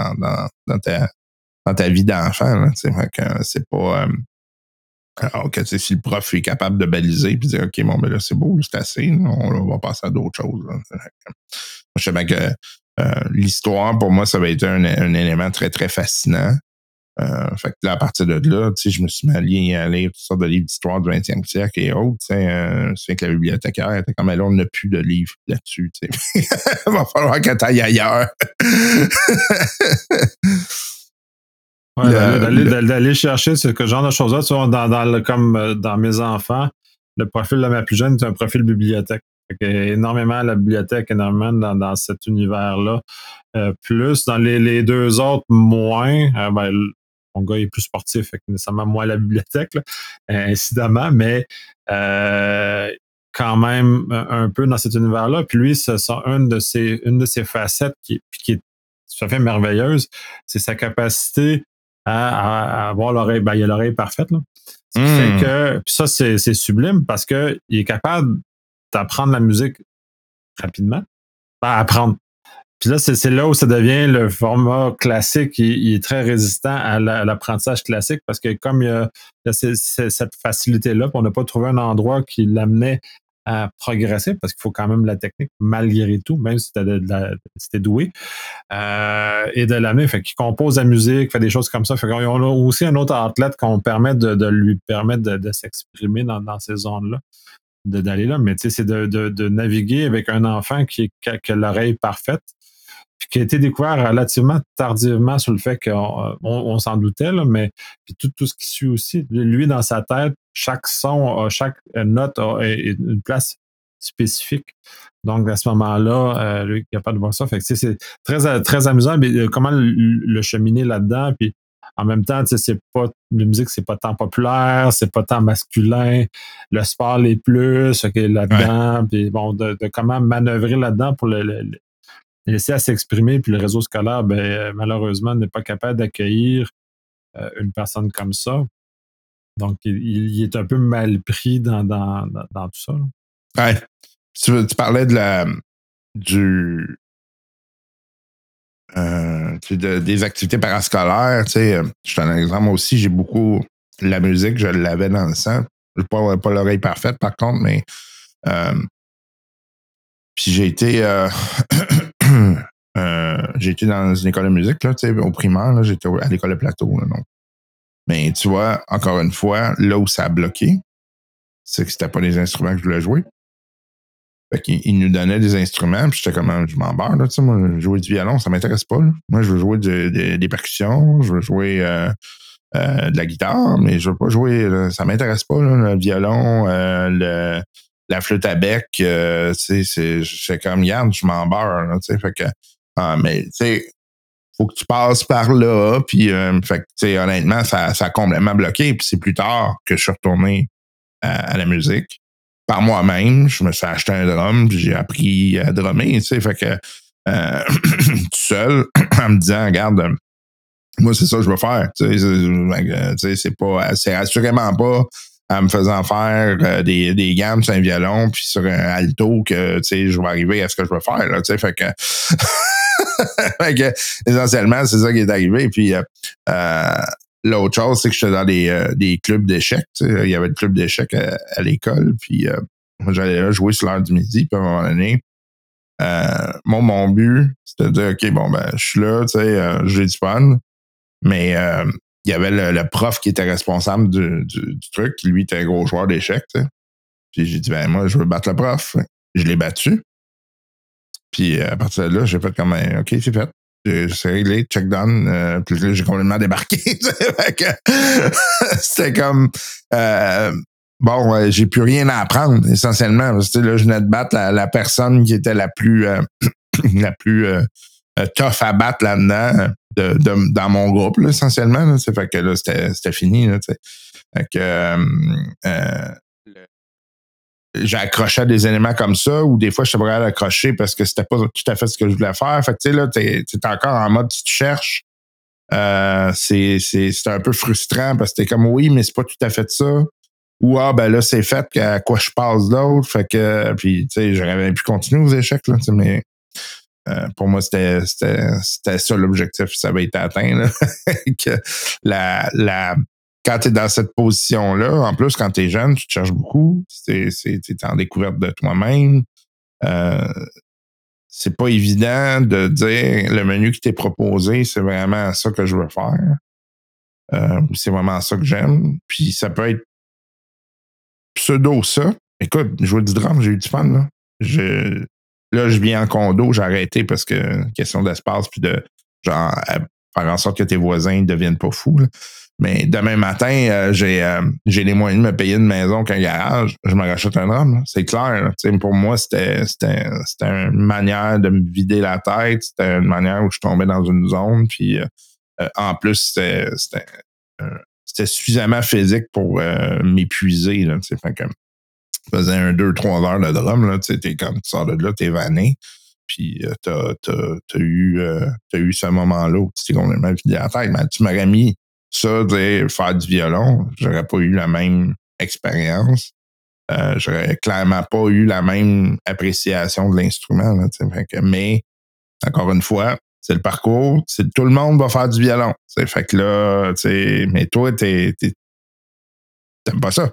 dans ta vie d'enfant, là, tu sais. Fait que c'est pas... alors que, tu sais, si le prof est capable de baliser puis dire, OK, bon, ben là, c'est beau, là, c'est assez, là, on va passer à d'autres choses, là. Je sais bien que l'histoire, pour moi, ça va être un élément très, très fascinant. Fait que là, à partir de là, tu sais, je me suis mis à lire toutes sortes de livres d'histoire du 20e siècle et autres. Tu sais, c'est que la bibliothécaire était comme, là, on n'a plus de livres là-dessus. Tu sais. Il va falloir que tu ailles ailleurs. Ouais, d'aller chercher ce genre de choses-là. Tu vois, comme dans mes enfants, le profil de ma plus jeune est un profil bibliothèque. Énormément à la bibliothèque, énormément dans cet univers-là. Plus dans les deux autres, moins. Mon gars est plus sportif, fait que nécessairement moins à la bibliothèque, là, incidemment, mais quand même un peu dans cet univers-là. Puis lui, c'est une de ses facettes qui est tout à fait merveilleuse, c'est sa capacité à avoir l'oreille. Il a l'oreille parfaite, là. Ce qui fait que, puis ça, c'est sublime parce qu'il est capable d'apprendre la musique rapidement. Apprendre. Puis là, c'est là où ça devient le format classique. Il est très résistant à l'apprentissage classique parce que comme il y a cette facilité-là, puis on n'a pas trouvé un endroit qui l'amenait à progresser parce qu'il faut quand même la technique malgré tout, même si t'es doué, et de l'amener. Fait qu'il compose la musique, fait des choses comme ça. Fait qu'on a aussi un autre athlète qu'on permet de lui permettre de s'exprimer dans ces zones-là, d'aller là. Mais tu sais, c'est de naviguer avec un enfant qui a l'oreille parfaite, puis qui a été découvert relativement tardivement sur le fait qu'on s'en doutait, là, mais puis tout ce qui suit aussi. Lui, dans sa tête, chaque son, chaque note a une place spécifique. Donc, à ce moment-là, lui, il est capable de voir ça. Fait que, c'est très, très amusant, mais comment le cheminer là-dedans, puis en même temps, c'est pas, la musique, c'est pas tant populaire, c'est pas tant masculin, le sport les plus, là-dedans, puis bon, de comment manœuvrer là-dedans pour le laisser à s'exprimer, puis le réseau scolaire, malheureusement, n'est pas capable d'accueillir une personne comme ça. Donc, il est un peu mal pris dans tout ça. Ouais. Tu parlais des activités parascolaires. Tu sais, je te donne un exemple. Moi aussi, j'ai beaucoup... La musique, je l'avais dans le sang. Je n'ai pas l'oreille parfaite, par contre, mais... puis j'ai été... j'ai été dans une école de musique, là, au primaire, là, j'étais à l'école de Plateau. Là, donc. Mais tu vois, encore une fois, là où ça a bloqué, c'est que c'était pas des instruments que je voulais jouer. Fait qu'ils nous donnaient des instruments, puis j'étais comme, je m'en barre, là, tu sais, moi, jouer du violon, ça m'intéresse pas, là. Moi, je veux jouer des percussions, je veux jouer de la guitare, mais je veux pas jouer, là, ça m'intéresse pas, là, le violon, la flûte à bec, tu sais, c'est comme, regarde, je m'en barre, là, tu sais, fait que, mais, tu sais, faut que tu passes par là, puis, fait que, tu sais, honnêtement, ça a complètement bloqué, puis c'est plus tard que je suis retourné à la musique. Par moi-même, je me suis acheté un drum, puis j'ai appris à drummer, tu sais, fait que tout seul, en me disant, regarde, moi, c'est ça que je veux faire, tu sais, c'est assurément pas en me faisant faire des gammes sur un violon, puis sur un alto que, tu sais, je vais arriver à ce que je veux faire, là, tu sais, fait que... fait que, essentiellement, c'est ça qui est arrivé, puis... l'autre chose, c'est que j'étais dans des clubs d'échecs. Il y avait le club d'échecs à l'école. Puis moi, j'allais là jouer sur l'heure du midi. Puis à un moment donné, mon but, c'était de dire, OK, bon, ben, je suis là, j'ai du fun. Mais il y avait le prof qui était responsable du truc, qui lui était un gros joueur d'échecs. Puis j'ai dit, ben, moi, je veux battre le prof. Je l'ai battu. Puis à partir de là, j'ai fait comme, OK, c'est fait. C'est réglé, check done. Puis là, j'ai complètement débarqué. C'était comme j'ai plus rien à apprendre, essentiellement. Parce que là, je venais de battre la personne qui était la plus la plus tough à battre là-dedans dans mon groupe, là, essentiellement. Là, fait que là, c'était fini. Là, fait que j'accrochais à des éléments comme ça, ou des fois, je suis pas capable d'accrocher parce que c'était pas tout à fait ce que je voulais faire. Fait que, tu sais, là, t'es encore en mode, si tu cherches, c'est un peu frustrant parce que t'es comme, oui, mais c'est pas tout à fait ça. Ou, ben là, c'est fait, à quoi je passe d'autre. Fait que, puis, tu sais, j'aurais bien pu continuer aux échecs, là, mais pour moi, c'était ça l'objectif. Ça avait été atteint, là. Que quand tu es dans cette position-là, en plus, quand tu es jeune, tu te cherches beaucoup. Tu es en découverte de toi-même. C'est pas évident de dire le menu qui t'est proposé, c'est vraiment ça que je veux faire. C'est vraiment ça que j'aime. Puis ça peut être pseudo ça. Écoute, jouer du drum, j'ai eu du fun, là. Là, je viens en condo, j'ai arrêté parce que question d'espace puis de genre faire en sorte que tes voisins ne deviennent pas fous, là. Mais demain matin, j'ai les moyens de me payer une maison qu'un garage. Je me rachète un drum, là. C'est clair. Pour moi, c'était une manière de me vider la tête. C'était une manière où je tombais dans une zone. Puis en plus, c'était suffisamment physique pour m'épuiser. Là, fait que je faisais 1, 2, 3 heures de drum. Là, t'es comme tu sors de là, t'es vanné. Puis t'as eu ce moment-là où tu t'es complètement vidé la tête. Mais tu m'aurais mis ça, faire du violon, j'aurais pas eu la même expérience. J'aurais clairement pas eu la même appréciation de l'instrument. Là, mais, encore une fois, c'est le parcours. Tout le monde va faire du violon. Fait que là, mais toi, t'aimes pas ça.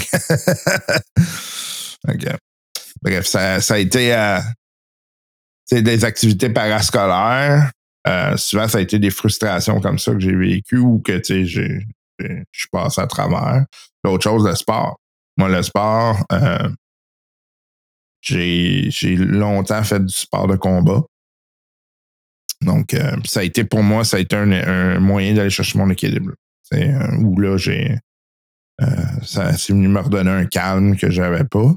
Okay. Bref, ça a été des activités parascolaires. Souvent, ça a été des frustrations comme ça que j'ai vécues ou que je suis passé à travers. L'autre chose, le sport. Moi, le sport, j'ai longtemps fait du sport de combat. Donc, ça a été pour moi, ça a été un moyen d'aller chercher mon équilibre. Où là, c'est venu me redonner un calme que j'avais pas.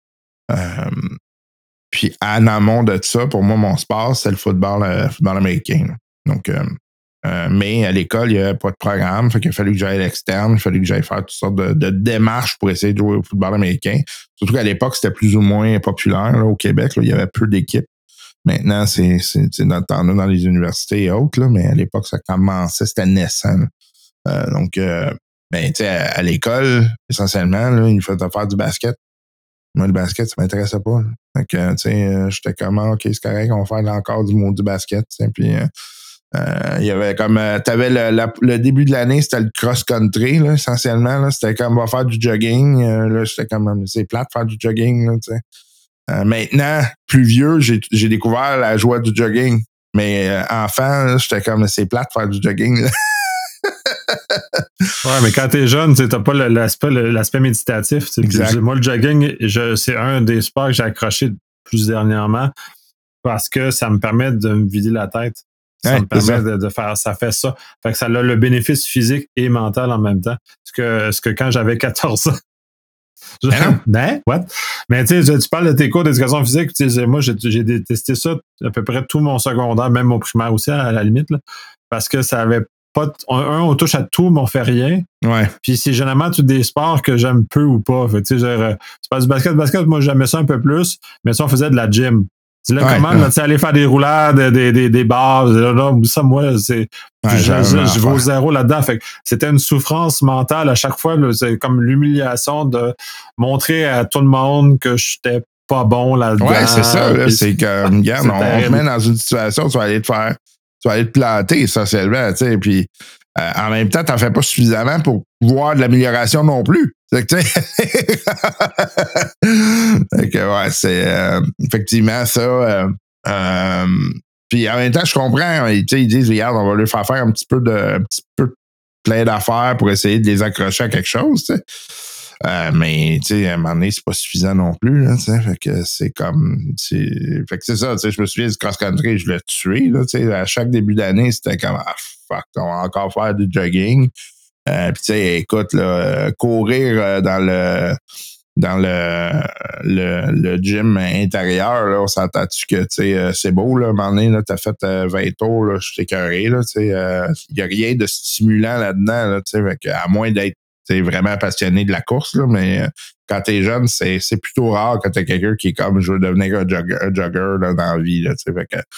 Puis en amont de ça, pour moi, mon sport, c'est le football américain. Là. Donc, mais à l'école, il n'y avait pas de programme. Fait qu'il a fallu que j'aille à l'externe, il a fallu que j'aille faire toutes sortes de démarches pour essayer de jouer au football américain. Surtout qu'à l'époque, c'était plus ou moins populaire là, au Québec. Là, il y avait peu d'équipes. Maintenant, c'est dans le temps-là, dans les universités et autres, là, mais à l'époque, ça commençait, c'était naissant. Donc, tu sais, à l'école, essentiellement, là, il fallait faire du basket. Moi, le basket, ça m'intéressait pas. Là. Fait que, tu sais, j'étais comme, OK, c'est correct, on va faire encore du basket. Puis, il y avait comme, t'avais le début de l'année, c'était le cross-country, là, essentiellement. Là, c'était comme, on va faire du jogging. Là, j'étais comme, c'est plate de faire du jogging, là, tu sais. Maintenant, plus vieux, j'ai découvert la joie du jogging. Mais enfant, là, j'étais comme, c'est plate de faire du jogging, là. Ouais, mais quand t'es jeune, t'as pas l'aspect méditatif. Moi, le jogging, c'est un des sports que j'ai accroché plus dernièrement parce que ça me permet de me vider la tête. Ça me permet de faire, ça fait ça. Fait que ça a le bénéfice physique et mental en même temps. Ce que quand j'avais 14 ans. What? Mais tu sais, tu parles de tes cours d'éducation physique. Moi, j'ai détesté ça à peu près tout mon secondaire, même mon primaire aussi, à la limite, là, parce que ça avait pas. On touche à tout, mais on fait rien. Ouais. Puis c'est généralement tous des sports que j'aime peu ou pas. Fait, tu parles du basket, moi j'aimais ça un peu plus, mais ça, on faisait de la gym. Là, comment, là, aller faire des roulades, des bars, ça, moi, c'est. Je vais au zéro là-dedans. Fait que c'était une souffrance mentale à chaque fois. Là, c'est comme l'humiliation de montrer à tout le monde que j'étais pas bon là-dedans. Ouais, c'est ça. Là, c'est comme, regarde, on te met dans une situation où tu vas aller te planter essentiellement, tu sais, puis en même temps, t'en fais pas suffisamment pour voir de l'amélioration non plus. C'est que, tu sais. Fait que, ouais, c'est effectivement ça. Puis en même temps, je comprends. Tu sais, ils disent, regarde, on va leur faire un petit peu plein d'affaires pour essayer de les accrocher à quelque chose, tu sais. Mais tu sais, à un moment donné, c'est pas suffisant non plus. Là, fait que c'est comme. Fait que c'est ça, tu sais, je me souviens du cross-country, je l'ai tué. Là, à chaque début d'année, c'était comme fuck, on va encore faire du jogging. Puis tu sais, écoute, là, courir dans le gym intérieur, là, on s'entend-tu que c'est beau, là, à un moment donné, là, t'as fait 20 tours, là, je suis écœuré, là, il n'y a rien de stimulant là-dedans, là, fait que, à moins d'être vraiment passionné de la course, là, mais quand t'es jeune, c'est plutôt rare que t'as quelqu'un qui est comme je veux devenir un jogger là, dans la vie. Là, fait que...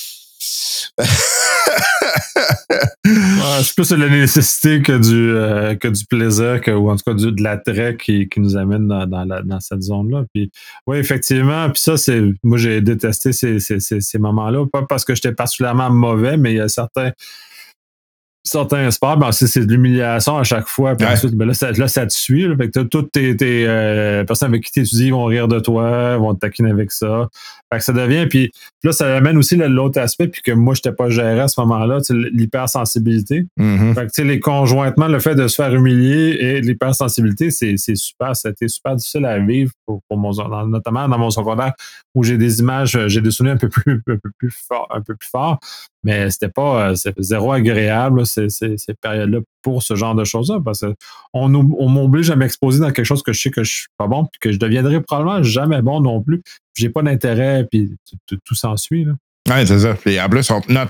C'est plus la nécessité que du plaisir, ou en tout cas de l'attrait qui nous amène dans cette zone-là. Puis oui, effectivement, puis ça, moi j'ai détesté ces moments-là, pas parce que j'étais particulièrement mauvais, mais il y a certains sports, c'est de l'humiliation à chaque fois. Puis ensuite, là, ça te suit. Là, fait que toutes tes personnes avec qui tu étudies vont rire de toi, vont te taquiner avec ça. Fait que ça devient. Puis là, ça amène aussi l'autre aspect, puis que moi, je n'étais pas géré à ce moment-là, l'hypersensibilité. Mm-hmm. Fait que les conjointement, le fait de se faire humilier et l'hypersensibilité, c'est super. C'était super difficile à vivre pour notamment dans mon secondaire, où j'ai des images, j'ai des souvenirs un peu plus forts. Mais c'était zéro agréable, ces périodes-là, pour ce genre de choses-là, parce qu'on m'oblige à m'exposer dans quelque chose que je sais que je suis pas bon, puis que je deviendrai probablement jamais bon non plus. J'ai pas d'intérêt, puis tout s'ensuit. Oui, c'est ça. Puis en plus, on te note.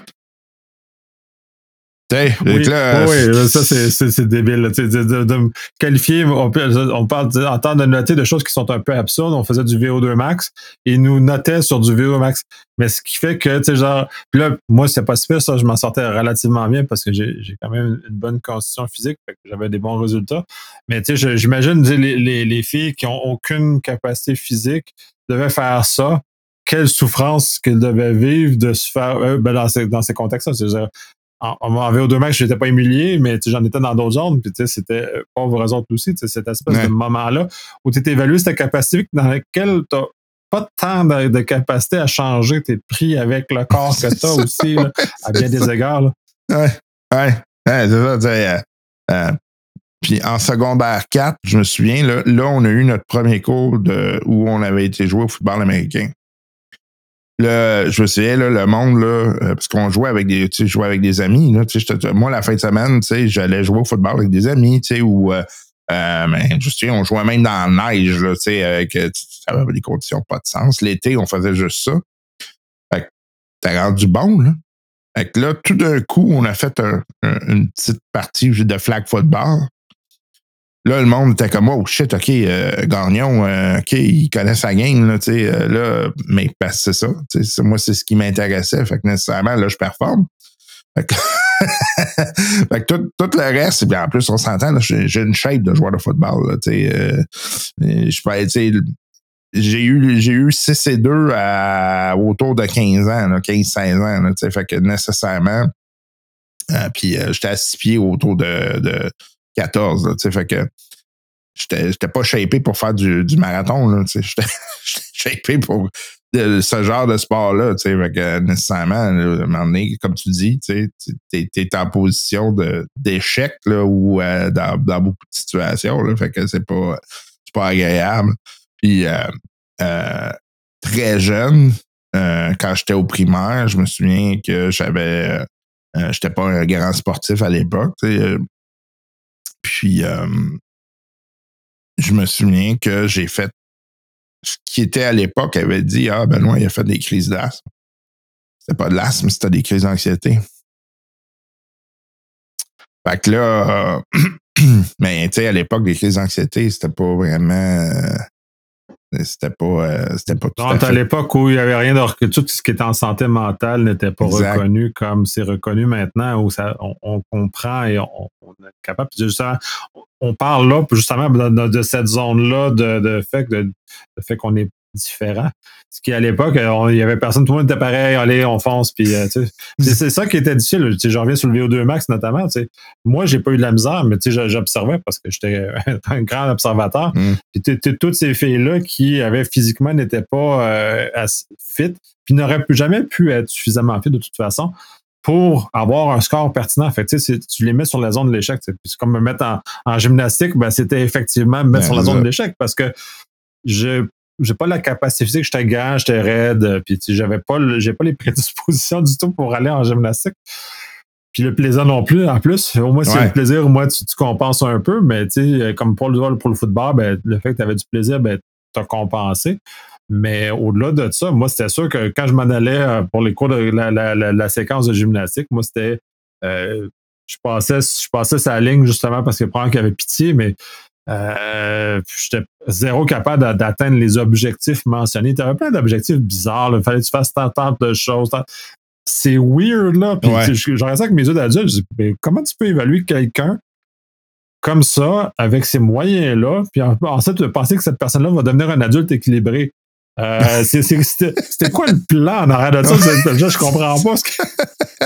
Oui, ça c'est débile. De me qualifier, on parle en temps de noter de choses qui sont un peu absurdes. On faisait du VO2 max et ils nous notaient sur du VO2 max. Mais ce qui fait que, puis là, moi, c'est pas super, ça, je m'en sortais relativement bien parce que j'ai quand même une bonne constitution physique, fait que j'avais des bons résultats. Mais j'imagine les filles qui ont aucune capacité physique devaient faire ça. Quelle souffrance qu'elles devaient vivre de se faire dans ces contextes-là. C'est-à-dire, en VO2 max, je n'étais pas humilié, mais j'en étais dans d'autres zones, puis c'était pauvres autres aussi, cette espèce de moment-là où tu évalué ta capacité dans laquelle tu n'as pas tant de capacité à changer, tu es pris avec le corps que tu as aussi, là, à bien des égards. Ouais, c'est ça. Puis en secondaire 4, je me souviens, là, on a eu notre premier cours où on avait été jouer au football américain. Là, je me souviens, là, le monde, là, parce qu'on jouait avec des amis. Là, moi, la fin de semaine, j'allais jouer au football avec des amis, ou on jouait même dans la neige, là, avec ça avait des conditions pas de sens. L'été, on faisait juste ça. Fait que t'as rendu bon, là. Fait que là, tout d'un coup, on a fait une petite partie de flag football. Là, le monde était comme, oh shit, OK, Gagnon, OK, il connaît sa game, là, là, mais c'est ça. Moi, c'est ce qui m'intéressait. Fait que nécessairement, là, je performe. Fait que, fait que tout le reste, et bien en plus, on s'entend, là, j'ai une shape de joueur de football. Là, j'ai eu 6 et 2 autour de 15 ans, 15-16 ans. Là, fait que nécessairement, puis j'étais à 6 pieds autour de 14. Là, fait que j'étais pas shapé pour faire du marathon. Là, j'étais shapé pour ce genre de sport-là. Fait que nécessairement, à un moment donné, comme tu dis, t'es en position d'échec là, ou dans beaucoup de situations. Là, fait que c'est pas agréable. Puis très jeune, quand j'étais au primaire, je me souviens que j'étais pas un grand sportif à l'époque. Puis, je me souviens que j'ai fait ce qui était à l'époque, avait dit, Benoît, il a fait des crises d'asthme. C'était pas de l'asthme, c'était des crises d'anxiété. Fait que là, mais tu sais, à l'époque, les crises d'anxiété, c'était pas vraiment... C'était pas tout à fait. À l'époque où il n'y avait rien de tout ce qui était en santé mentale n'était pas reconnu comme c'est reconnu maintenant, où on comprend et on est capable. Justement, on parle là justement de cette zone-là de fait qu'on est différent. Ce qui, à l'époque, il y avait personne, tout le monde était pareil, allez, on fonce, puis c'est ça qui était difficile. Je reviens sur le VO2 max notamment. Moi, j'ai pas eu de la misère, mais j'observais parce que j'étais un grand observateur. Puis toutes ces filles-là qui avaient physiquement n'étaient pas assez fit, puis n'auraient jamais pu être suffisamment fit de toute façon pour avoir un score pertinent. Fait que, tu les mets sur la zone de l'échec. C'est comme me mettre en gymnastique, c'était effectivement me mettre sur la zone de l'échec parce que j'ai pas la capacité physique, j'étais grand, j'étais raide, puis j'ai pas les prédispositions du tout pour aller en gymnastique. Puis le plaisir non plus, en plus. Au moins, si le plaisir, au moins, tu compenses un peu, mais comme pour le football, le fait que tu avais du plaisir, t'as compensé. Mais au-delà de ça, moi, c'était sûr que quand je m'en allais pour les cours de la séquence de gymnastique, moi, c'était je passais sa ligne justement parce que probablement qu'il y avait pitié, mais j'étais zéro capable d'atteindre les objectifs mentionnés. Tu avais plein d'objectifs bizarres. Il fallait que tu fasses tant de choses. C'est weird, là. Puis je restais avec mes yeux d'adulte. Je dis, mais comment tu peux évaluer quelqu'un comme ça, avec ces moyens-là, puis ensuite, tu penser que cette personne-là va devenir un adulte équilibré? C'était quoi le plan en arrière de ça? Je comprends pas ce que...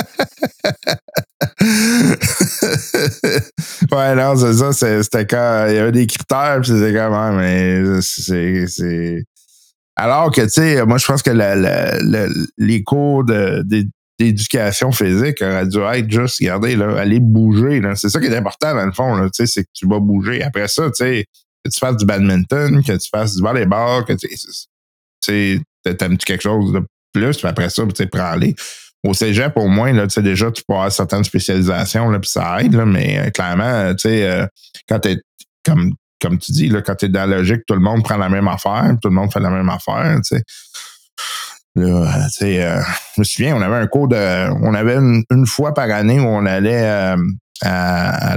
Ouais, non, c'est ça. C'était quand il y avait des critères, puis c'était quand même, mais c'est. Alors que, tu sais, moi, je pense que les cours d'éducation physique auraient dû être juste, regardez, là, aller bouger. Là. C'est ça qui est important, dans le fond, là, tu sais, c'est que tu vas bouger. Après ça, tu sais, que tu fasses du badminton, que tu fasses du volleyball, que tu sais, t'aimes-tu quelque chose de plus, puis après ça, tu sais, prends-les. Au cégep, au moins, là, tu sais, déjà, tu peux avoir certaines spécialisations, là, puis ça aide, là, mais clairement, tu sais, quand t'es, comme tu dis, là, quand t'es dans la logique, tout le monde prend la même affaire, tout le monde fait la même affaire, tu sais. Là, tu sais, je me souviens, on avait un cours on avait une fois par année où on allait à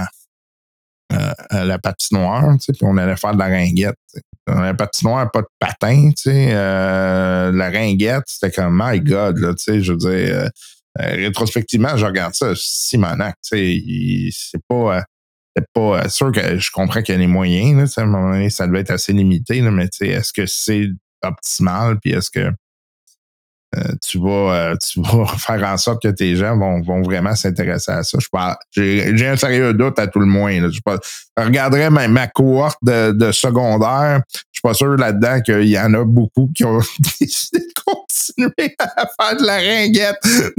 la patinoire, tu sais, puis on allait faire de la ringuette, tu sais. Dans la patinoire, pas de patin, tu sais. La ringuette, c'était comme, my God, là, tu sais, je veux dire, rétrospectivement, je regarde ça, Simonac, tu sais, c'est pas sûr que je comprends qu'il y a les moyens, là, tu sais, à un moment donné, ça devait être assez limité, là, mais tu sais, est-ce que c'est optimal, puis est-ce que tu vas faire en sorte que tes gens vont vraiment s'intéresser à ça. J'ai un sérieux doute à tout le moins. Là. Je regarderais ma cohorte de secondaire. Je suis pas sûr là-dedans qu'il y en a beaucoup qui ont décidé de continuer à faire de la ringuette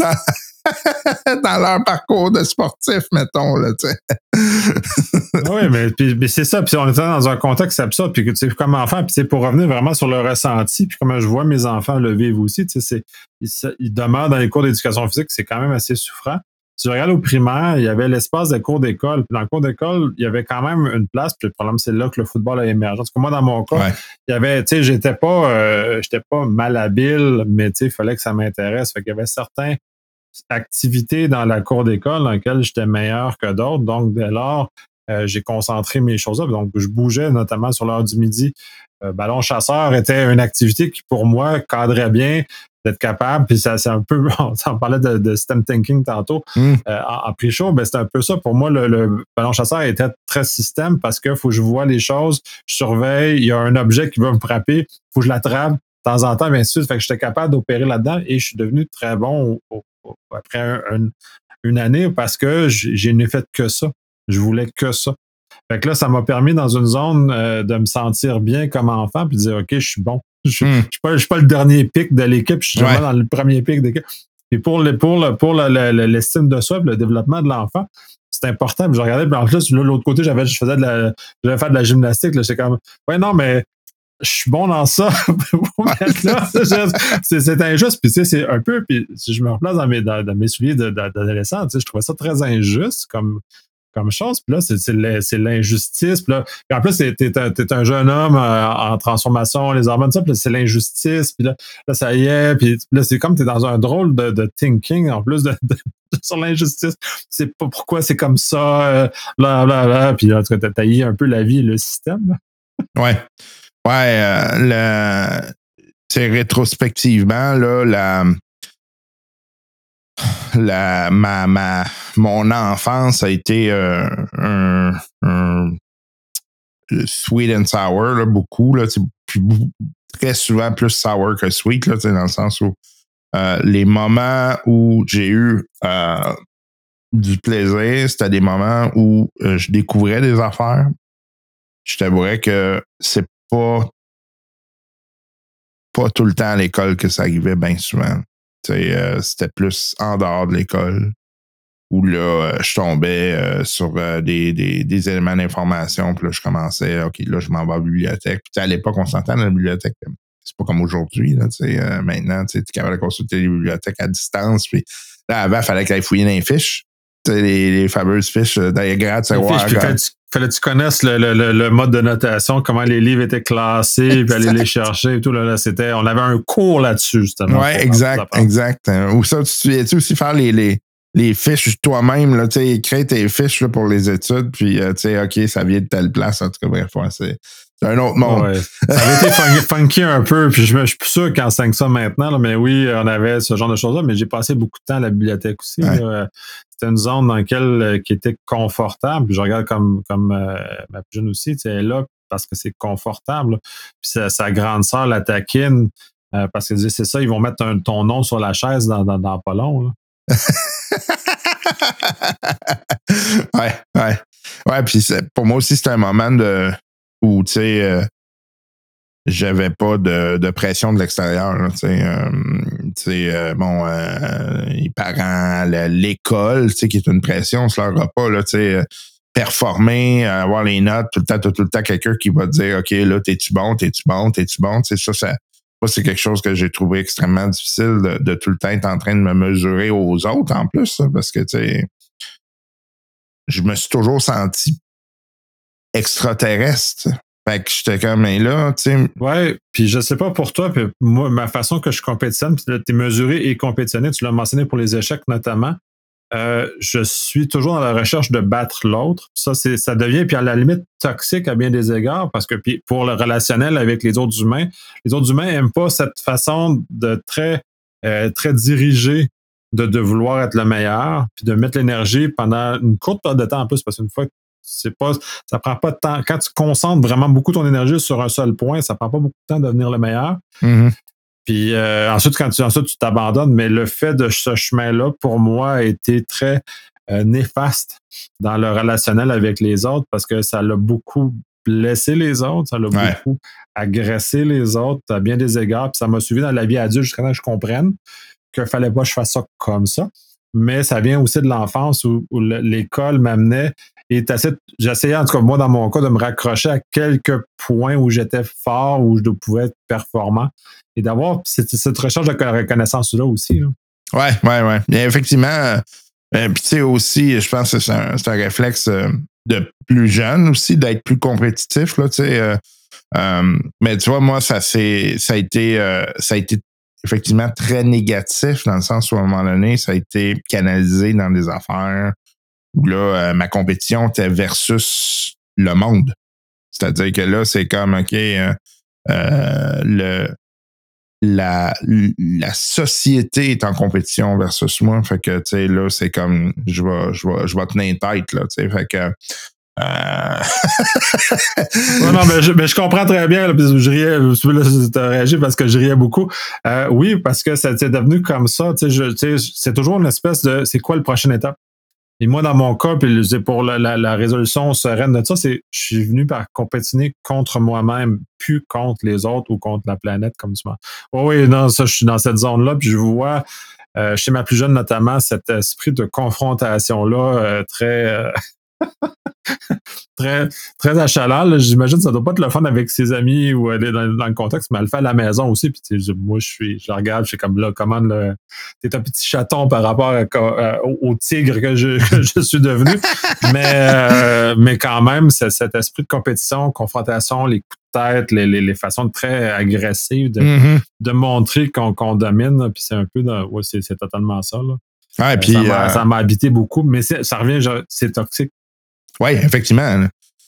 dans leur parcours de sportif, mettons, là, tu sais. Oui, mais c'est ça. Puis on était dans un contexte absurde. Puis tu sais, comme enfant, puis pour revenir vraiment sur le ressenti, puis comment je vois mes enfants le vivre aussi, tu sais, ils demeurent dans les cours d'éducation physique, c'est quand même assez souffrant. Si tu regardes au primaire, il y avait l'espace de cours d'école. Puis dans le cours d'école, il y avait quand même une place. Puis le problème, c'est là que le football a émergé. Parce que moi, dans mon cas, il y avait, tu sais, j'étais pas malhabile, mais tu sais, il fallait que ça m'intéresse. Fait qu'il y avait certains activités dans la cour d'école dans lesquelles j'étais meilleur que d'autres. Donc, dès lors, j'ai concentré mes choses là. Donc, je bougeais notamment sur l'heure du midi. Ballon chasseur était une activité qui, pour moi, cadrait bien d'être capable. Puis, ça, c'est un peu, on parlait de STEM thinking tantôt en pre-show. Ben, c'est un peu ça. Pour moi, le ballon chasseur était très système parce qu'il faut que je vois les choses, je surveille, il y a un objet qui va me frapper, il faut que je l'attrape de temps en temps, bien sûr. Fait que j'étais capable d'opérer là-dedans et je suis devenu très bon après une année parce que j'ai n'ai fait que ça. Je voulais que ça. Fait que là, ça m'a permis dans une zone de me sentir bien comme enfant puis de dire, OK, je suis bon. Je suis pas le dernier pic de l'équipe, je suis vraiment dans le premier pic de l'équipe. Et pour l'estime de soi et le développement de l'enfant, c'est important. Puis je regardais, puis en plus, là, de l'autre côté, j'avais fait de la gymnastique. J'étais comme, ouais, non, mais je suis bon dans ça. C'est injuste. Puis, tu sais, c'est un peu, puis si je me replace dans mes souliers d'adolescent, tu sais, je trouvais ça très injuste comme chose. Puis là, c'est l'injustice. Puis en plus, t'es un jeune homme en transformation, les hormones, ça, puis là, c'est l'injustice. Puis là, ça y est. Puis là, c'est comme t'es dans un drôle de thinking, en plus sur l'injustice. C'est pas pourquoi c'est comme ça, blablabla. Puis en tout cas, t'as taillé un peu la vie et le système. Là. Ouais. Ouais, c'est rétrospectivement, là, mon enfance a été un sweet and sour, là, beaucoup, là, très souvent plus sour que sweet, là, dans le sens où les moments où j'ai eu du plaisir, c'était des moments où je découvrais des affaires. Je t'avouerais que c'est pas tout le temps à l'école que ça arrivait bien souvent. C'était plus en dehors de l'école où là, je tombais sur des éléments d'information. Puis là, je commençais, OK, là, je m'en vais à la bibliothèque. Puis à l'époque, on s'entend dans la bibliothèque. C'est pas comme aujourd'hui. Là, maintenant, tu es capable de consulter les bibliothèques à distance. Puis là, avant, il fallait qu'elle fouiller dans les fiches. Les fameuses fiches diagrammes. Fallait que tu connaisses le mode de notation, comment les livres étaient classés, puis aller les chercher et tout. Là, on avait un cours là-dessus, justement. Oui, exact. Ou ça, tu souviens-tu aussi faire les les fiches toi-même, là, tu sais, crée tes fiches là, pour les études, puis tu sais, OK, ça vient de telle place, en tout cas, bref, ouais, c'est un autre monde. Ouais. Ça avait été funky un peu, puis je suis plus sûr qu'on enseigne ça maintenant, là, mais oui, on avait ce genre de choses-là, mais j'ai passé beaucoup de temps à la bibliothèque aussi. Ouais. C'était une zone dans laquelle qui était confortable. Puis je regarde comme ma plus jeune aussi, elle est là parce que c'est confortable. Là. Puis sa grande sœur la taquine parce qu'elle dit c'est ça, ils vont mettre ton nom sur la chaise dans pas long. Là. Ouais. Ouais, puis pour moi aussi, c'était un moment où, tu sais, j'avais pas de pression de l'extérieur. Là, bon, les parents, l'école, qui est une pression, ça leur a pas, là, performer, avoir les notes, tout le temps quelqu'un qui va te dire, OK, là, t'es-tu bon? Ça, c'est quelque chose que j'ai trouvé extrêmement difficile de tout le temps être en train de me mesurer aux autres en plus, là, parce que, tu sais, je me suis toujours senti extraterrestre. Fait que j'étais comme, mais là, tu sais. Ouais, puis je sais pas pour toi, puis moi, ma façon que je compétitionne, puis t'es mesuré et compétitionné, tu l'as mentionné pour les échecs notamment. Je suis toujours dans la recherche de battre l'autre. Ça devient, puis à la limite, toxique à bien des égards, parce que puis pour le relationnel avec les autres humains n'aiment pas cette façon de très dirigée de vouloir être le meilleur, puis de mettre l'énergie pendant une courte période de temps en plus, parce qu'une fois ça prend pas de temps. Quand tu concentres vraiment beaucoup ton énergie sur un seul point, ça prend pas beaucoup de temps de devenir le meilleur. Mm-hmm. Puis ensuite, tu t'abandonnes, mais le fait de ce chemin-là, pour moi, a été très néfaste dans le relationnel avec les autres parce que ça l'a beaucoup blessé les autres, ça l'a beaucoup agressé les autres à bien des égards, puis ça m'a suivi dans la vie adulte jusqu'à ce que je comprenne qu'il fallait pas que je fasse ça comme ça. Mais ça vient aussi de l'enfance où l'école m'amenait et j'essayais, en tout cas, moi, dans mon cas, de me raccrocher à quelques points où j'étais fort, où je pouvais être performant et d'avoir cette recherche de reconnaissance-là aussi. Là. Ouais. Et effectivement, puis tu sais aussi, je pense que c'est un réflexe de plus jeune aussi, d'être plus compétitif, là, tu sais. Mais tu vois, moi, ça a été effectivement très négatif dans le sens où, à un moment donné, ça a été canalisé dans des affaires où là, ma compétition était versus le monde. C'est-à-dire que là, c'est comme, OK, la société est en compétition versus moi. Fait que, tu sais, là, c'est comme, je vais tenir tête, là, tu sais. Fait que, non, mais je comprends très bien. Là, je riais, tu as réagi parce que je riais beaucoup. Oui, parce que c'est devenu comme ça. C'est toujours une espèce de c'est quoi le prochaine étape? Et moi, dans mon cas, puis pour la résolution sereine de ça, je suis venu par compétitionner contre moi-même, plus contre les autres ou contre la planète, comme tu m'as. Oui, non, ça, je suis dans cette zone-là, puis je vois chez ma plus jeune notamment cet esprit de confrontation-là très très, très achalant. Là. J'imagine que ça doit pas être le fun avec ses amis ou aller dans le contexte, mais elle le fait à la maison aussi. Puis moi, je regarde, je suis comme là, comment t'es un petit chaton par rapport au tigre que je suis devenu. Mais quand même, cet esprit de compétition, confrontation, les coups de tête, les façons très agressives de montrer qu'on domine. Puis c'est un peu c'est totalement ça. Là. Ouais, puis, ça m'a habité beaucoup, mais ça revient, c'est toxique. Oui, effectivement.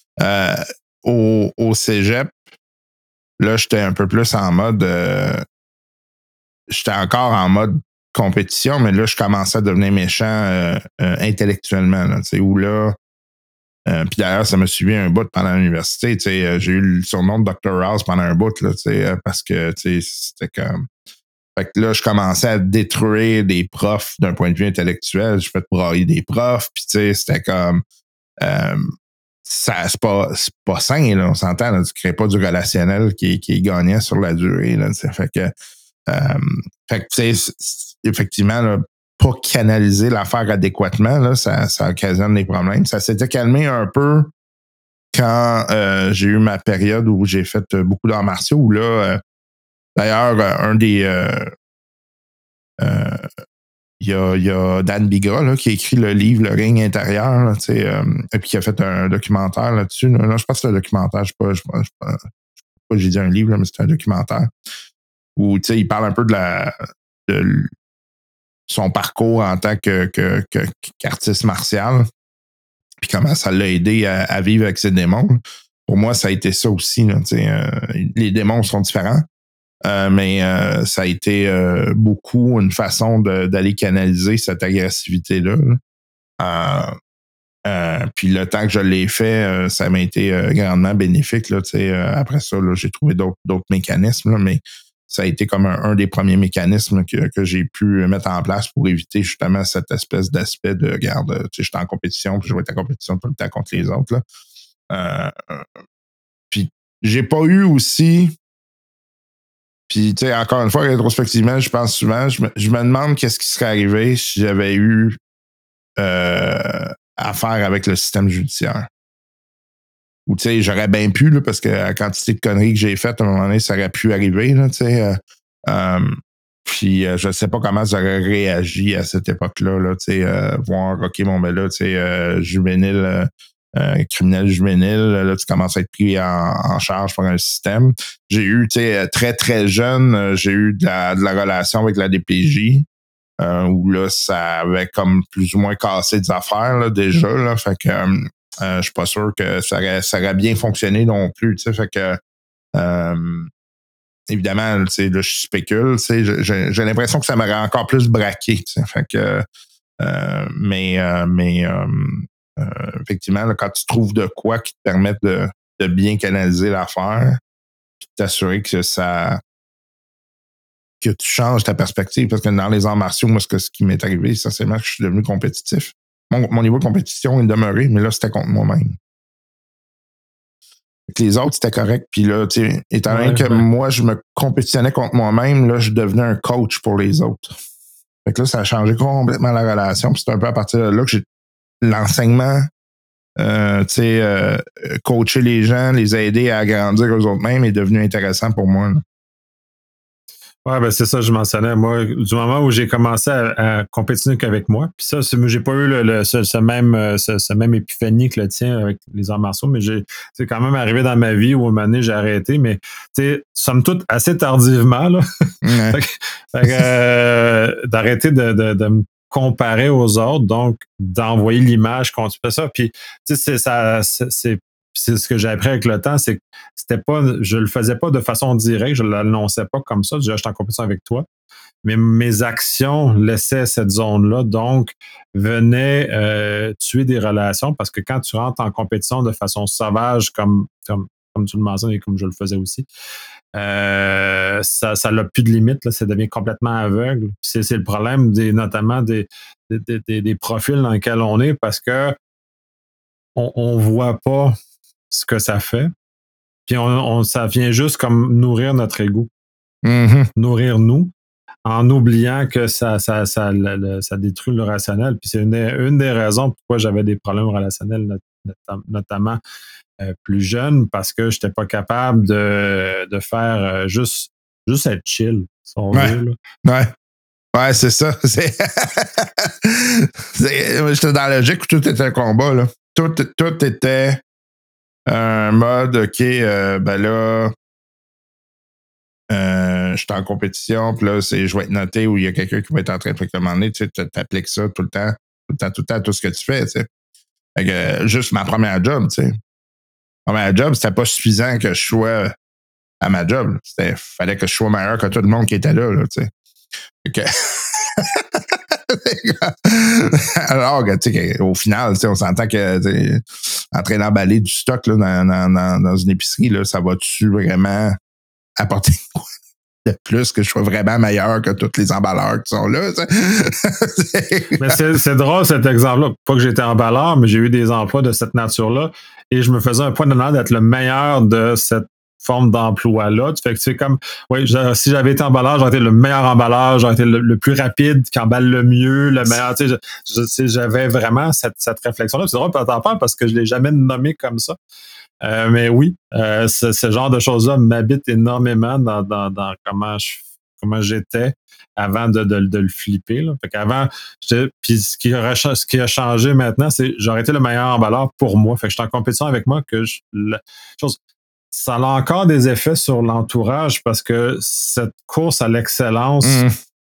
Au cégep, là, j'étais un peu plus en mode. J'étais encore en mode compétition, mais là, je commençais à devenir méchant intellectuellement. Là, où là. Puis d'ailleurs, ça m'a suivi un bout pendant l'université. J'ai eu le surnom de Dr. House pendant un bout, là, parce que c'était comme. Fait que là, je commençais à détruire des profs d'un point de vue intellectuel. Je fais brailler des profs, puis c'était comme. C'est pas sain, là, on s'entend. Là, tu crées pas du relationnel qui est gagnant sur la durée. Là, fait que effectivement, là, pas canaliser l'affaire adéquatement, là, ça occasionne des problèmes. Ça s'était calmé un peu quand j'ai eu ma période où j'ai fait beaucoup d'arts martiaux, où là, d'ailleurs, un des il y a Dan Bigra là, qui a écrit le livre Le règne intérieur, là, et puis qui a fait un documentaire là-dessus. Non, je pense que c'est un documentaire, je sais pas, j'ai dit un livre, là, mais c'est un documentaire où il parle un peu de son parcours en tant qu'artiste martial, puis comment ça l'a aidé à vivre avec ses démons. Pour moi, ça a été ça aussi. Là, les démons sont différents, mais ça a été beaucoup une façon d'aller canaliser cette agressivité-là. Puis le temps que je l'ai fait, ça m'a été grandement bénéfique. Là, après ça, là, j'ai trouvé d'autres mécanismes, là, mais ça a été comme un des premiers mécanismes que j'ai pu mettre en place pour éviter justement cette espèce d'aspect de regarde, je suis en compétition, puis je vais être en compétition tout le temps contre les autres. Là. Puis j'ai pas eu aussi. Puis, tu sais, encore une fois, rétrospectivement, je pense souvent, je me demande qu'est-ce qui serait arrivé si j'avais eu affaire avec le système judiciaire. Ou, tu sais, j'aurais bien pu, là, parce que la quantité de conneries que j'ai faites, à un moment donné, ça aurait pu arriver, là, tu sais. Puis, je ne sais pas comment j'aurais réagi à cette époque-là, là, tu sais, voir, OK, bon, ben là, tu sais, juvénile, criminel juvénile, là, tu commences à être pris en charge par un système. J'ai eu, tu sais, très, très jeune, j'ai eu de la relation avec la DPJ, où là, ça avait comme plus ou moins cassé des affaires, là, déjà, là, fait que je suis pas sûr que ça aurait bien fonctionné non plus, tu sais, fait que évidemment, tu sais, là, je spécule, tu sais, j'ai l'impression que ça m'aurait encore plus braqué, tu sais, fait que mais effectivement, là, quand tu trouves de quoi qui te permette de bien canaliser l'affaire, puis t'assurer que tu changes ta perspective, parce que dans les arts martiaux, moi, ce qui m'est arrivé, essentiellement, que je suis devenu compétitif. Mon niveau de compétition est demeuré, mais là, c'était contre moi-même. Les autres, c'était correct. Puis là, tu sais, étant donné que moi, je me compétitionnais contre moi-même, là, je devenais un coach pour les autres. Fait que là, ça a changé complètement la relation. Puis c'est un peu à partir de là que j'ai l'enseignement, coacher les gens, les aider à grandir eux-mêmes est devenu intéressant pour moi. Là. Ouais, ben c'est ça, je mentionnais. Moi, du moment où j'ai commencé à compétitionner qu'avec moi, puis ça, j'ai pas eu ce même épiphanie que le tien avec les arts martiaux, mais c'est quand même arrivé dans ma vie où à un moment donné, j'ai arrêté, mais tu sais, somme toute, assez tardivement, là. Ouais. D'arrêter de me comparer aux autres, donc d'envoyer l'image quand tu fais ça. Puis, tu sais, c'est ce que j'ai appris avec le temps, c'est que je le faisais pas de façon directe, je l'annonçais pas comme ça, déjà, j'étais en compétition avec toi, mais mes actions laissaient cette zone-là, donc venaient tuer des relations, parce que quand tu rentres en compétition de façon sauvage, comme tu le mentionnes et comme je le faisais aussi, ça n'a plus de limite, là, ça devient complètement aveugle. C'est le problème notamment des profils dans lesquels on est, parce que on voit pas ce que ça fait. Puis ça vient juste comme nourrir notre ego. Mm-hmm. Nourrir nous, en oubliant que ça détruit le rationnel. Puis c'est une des raisons pourquoi j'avais des problèmes relationnels, notamment plus jeune, parce que je n'étais pas capable de faire juste être chill, si on veut. Là. Ouais, c'est ça. J'étais dans la logique où tout était un combat. Là. Tout était un mode, OK, ben là, je suis en compétition, puis là, je vais être noté où il y a quelqu'un qui va être en train de faire commander, tu t'appliques ça tout le temps, tout ce que tu fais, tu sais. Fait que, juste ma première job, tu sais. Ma première job, c'était pas suffisant que je sois à ma job. Fallait que je sois meilleur que tout le monde qui était là, tu sais. Fait que... Alors, au final, on s'entend que en train d'emballer du stock là, dans une épicerie, là, ça va-tu vraiment apporter de plus que je sois vraiment meilleur que tous les emballeurs qui sont là? Mais c'est drôle cet exemple-là. Pas que j'étais emballeur, mais j'ai eu des emplois de cette nature-là et je me faisais un point d'honneur d'être le meilleur de cette forme d'emploi-là. Fait que c'est comme, oui, si j'avais été emballeur, j'aurais été le meilleur emballeur, j'aurais été le plus rapide, qui emballe le mieux, le meilleur. J'avais vraiment cette réflexion-là. C'est drôle, t'en parles parce que je l'ai jamais nommé comme ça. Mais oui, ce genre de choses-là m'habite énormément dans comment j'étais avant de le flipper. Là. Fait qu'avant, puis ce qui a changé maintenant, c'est j'aurais été le meilleur emballeur pour moi. Fait que je suis en compétition avec moi ça a encore des effets sur l'entourage parce que cette course à l'excellence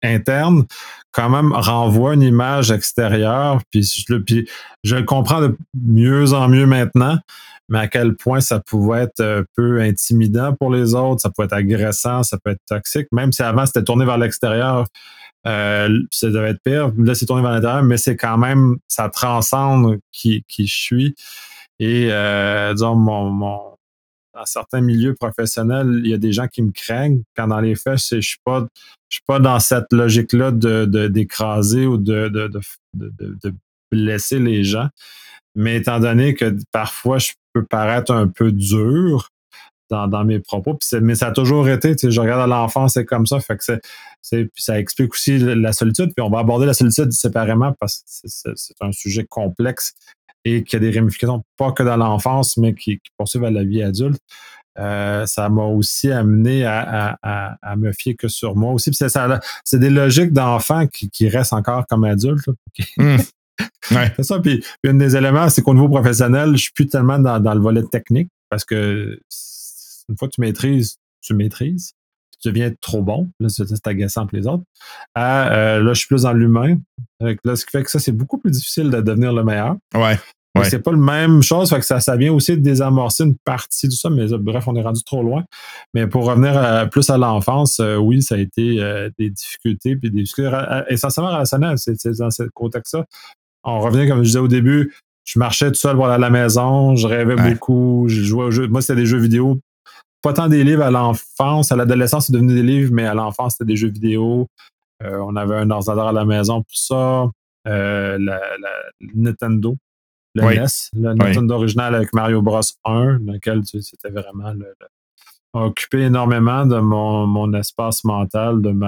interne, quand même renvoie une image extérieure, puis je le comprends de mieux en mieux maintenant, mais à quel point ça pouvait être un peu intimidant pour les autres, ça pouvait être agressant, ça peut être toxique, même si avant c'était tourné vers l'extérieur, ça devait être pire. Là, c'est tourné vers l'intérieur, mais c'est quand même, ça transcende qui je suis. Et disons, dans certains milieux professionnels, il y a des gens qui me craignent, quand dans les faits, je suis pas dans cette logique-là d'écraser ou de blesser les gens. Mais étant donné que parfois, je peux paraître un peu dur dans mes propos, mais ça a toujours été, tu sais, je regarde à l'enfance, c'est comme ça, fait que puis ça explique aussi la solitude, puis on va aborder la solitude séparément parce que c'est un sujet complexe et qui a des ramifications pas que dans l'enfance, mais qui poursuivent à la vie adulte. Ça m'a aussi amené à me fier que sur moi aussi. Puis c'est des logiques d'enfants qui restent encore comme adultes. Ouais. C'est ça. Puis un des éléments, c'est qu'au niveau professionnel, je suis plus tellement dans le volet technique parce que une fois que tu maîtrises. Tu deviens trop bon. Là, c'est agaçant pour les autres. Là, je suis plus dans l'humain. Là, ce qui fait que ça, c'est beaucoup plus difficile de devenir le meilleur. Ouais. C'est pas la même chose, fait que ça vient aussi de désamorcer une partie de ça, mais bref, on est rendu trop loin. Mais pour revenir plus à l'enfance, oui, ça a été des difficultés, puis des difficultés essentiellement relationnelles, c'est dans ce contexte-là. On revient, comme je disais au début, je marchais tout seul à la maison, je rêvais beaucoup, je jouais aux jeux. Moi, c'était des jeux vidéo. Pas tant des livres à l'enfance, à l'adolescence, c'est devenu des livres, mais à l'enfance, c'était des jeux vidéo. On avait un ordinateur à la maison pour ça. La Nintendo. Le NES, le Nintendo original avec Mario Bros 1, dans lequel c'était vraiment occupé énormément de mon espace mental, de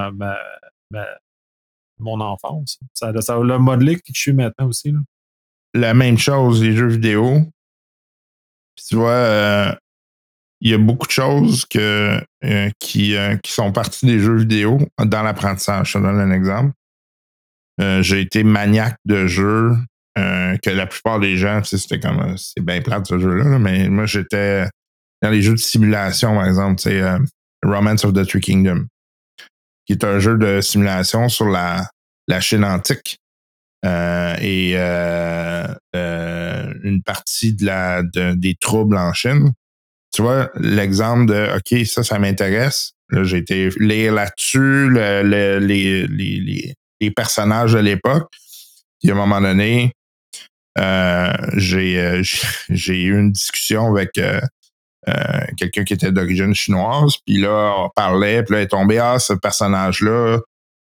mon enfance. Ça l'a modelé qui je suis maintenant aussi. Là. La même chose, les jeux vidéo. Puis tu vois, il y a beaucoup de choses qui sont parties des jeux vidéo dans l'apprentissage. Je te donne un exemple. J'ai été maniaque de jeux que la plupart des gens, tu sais, c'était comme c'est bien plate ce jeu-là, là, mais moi j'étais dans les jeux de simulation, par exemple, tu sais, Romance of the Three Kingdoms, qui est un jeu de simulation sur la Chine antique. Et une partie des troubles en Chine. Tu vois, l'exemple de OK, ça m'intéresse. Là, j'ai été lire là-dessus, les personnages de l'époque. Puis à un moment donné, j'ai eu une discussion avec quelqu'un qui était d'origine chinoise. Puis là, on parlait, puis là, il est tombé, ce personnage-là.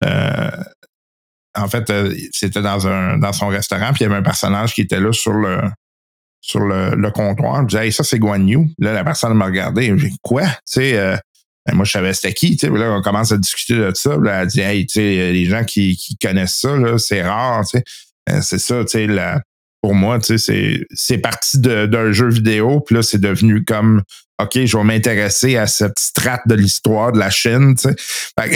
En fait, c'était dans son restaurant, puis il y avait un personnage qui était là sur le comptoir. Je disais, hey, ça, c'est Guan Yu. Là, la personne m'a regardé. Je dis, quoi? Tu sais, moi, je savais c'était qui. Tu sais, là, on commence à discuter de ça. Là, elle dit, hey, tu sais, les gens qui connaissent ça, là, c'est rare. Tu sais, c'est ça, tu sais, pour moi, tu sais, c'est parti d'un jeu vidéo, puis là, c'est devenu comme, OK, je vais m'intéresser à cette strate de l'histoire de la Chine, tu sais. Fait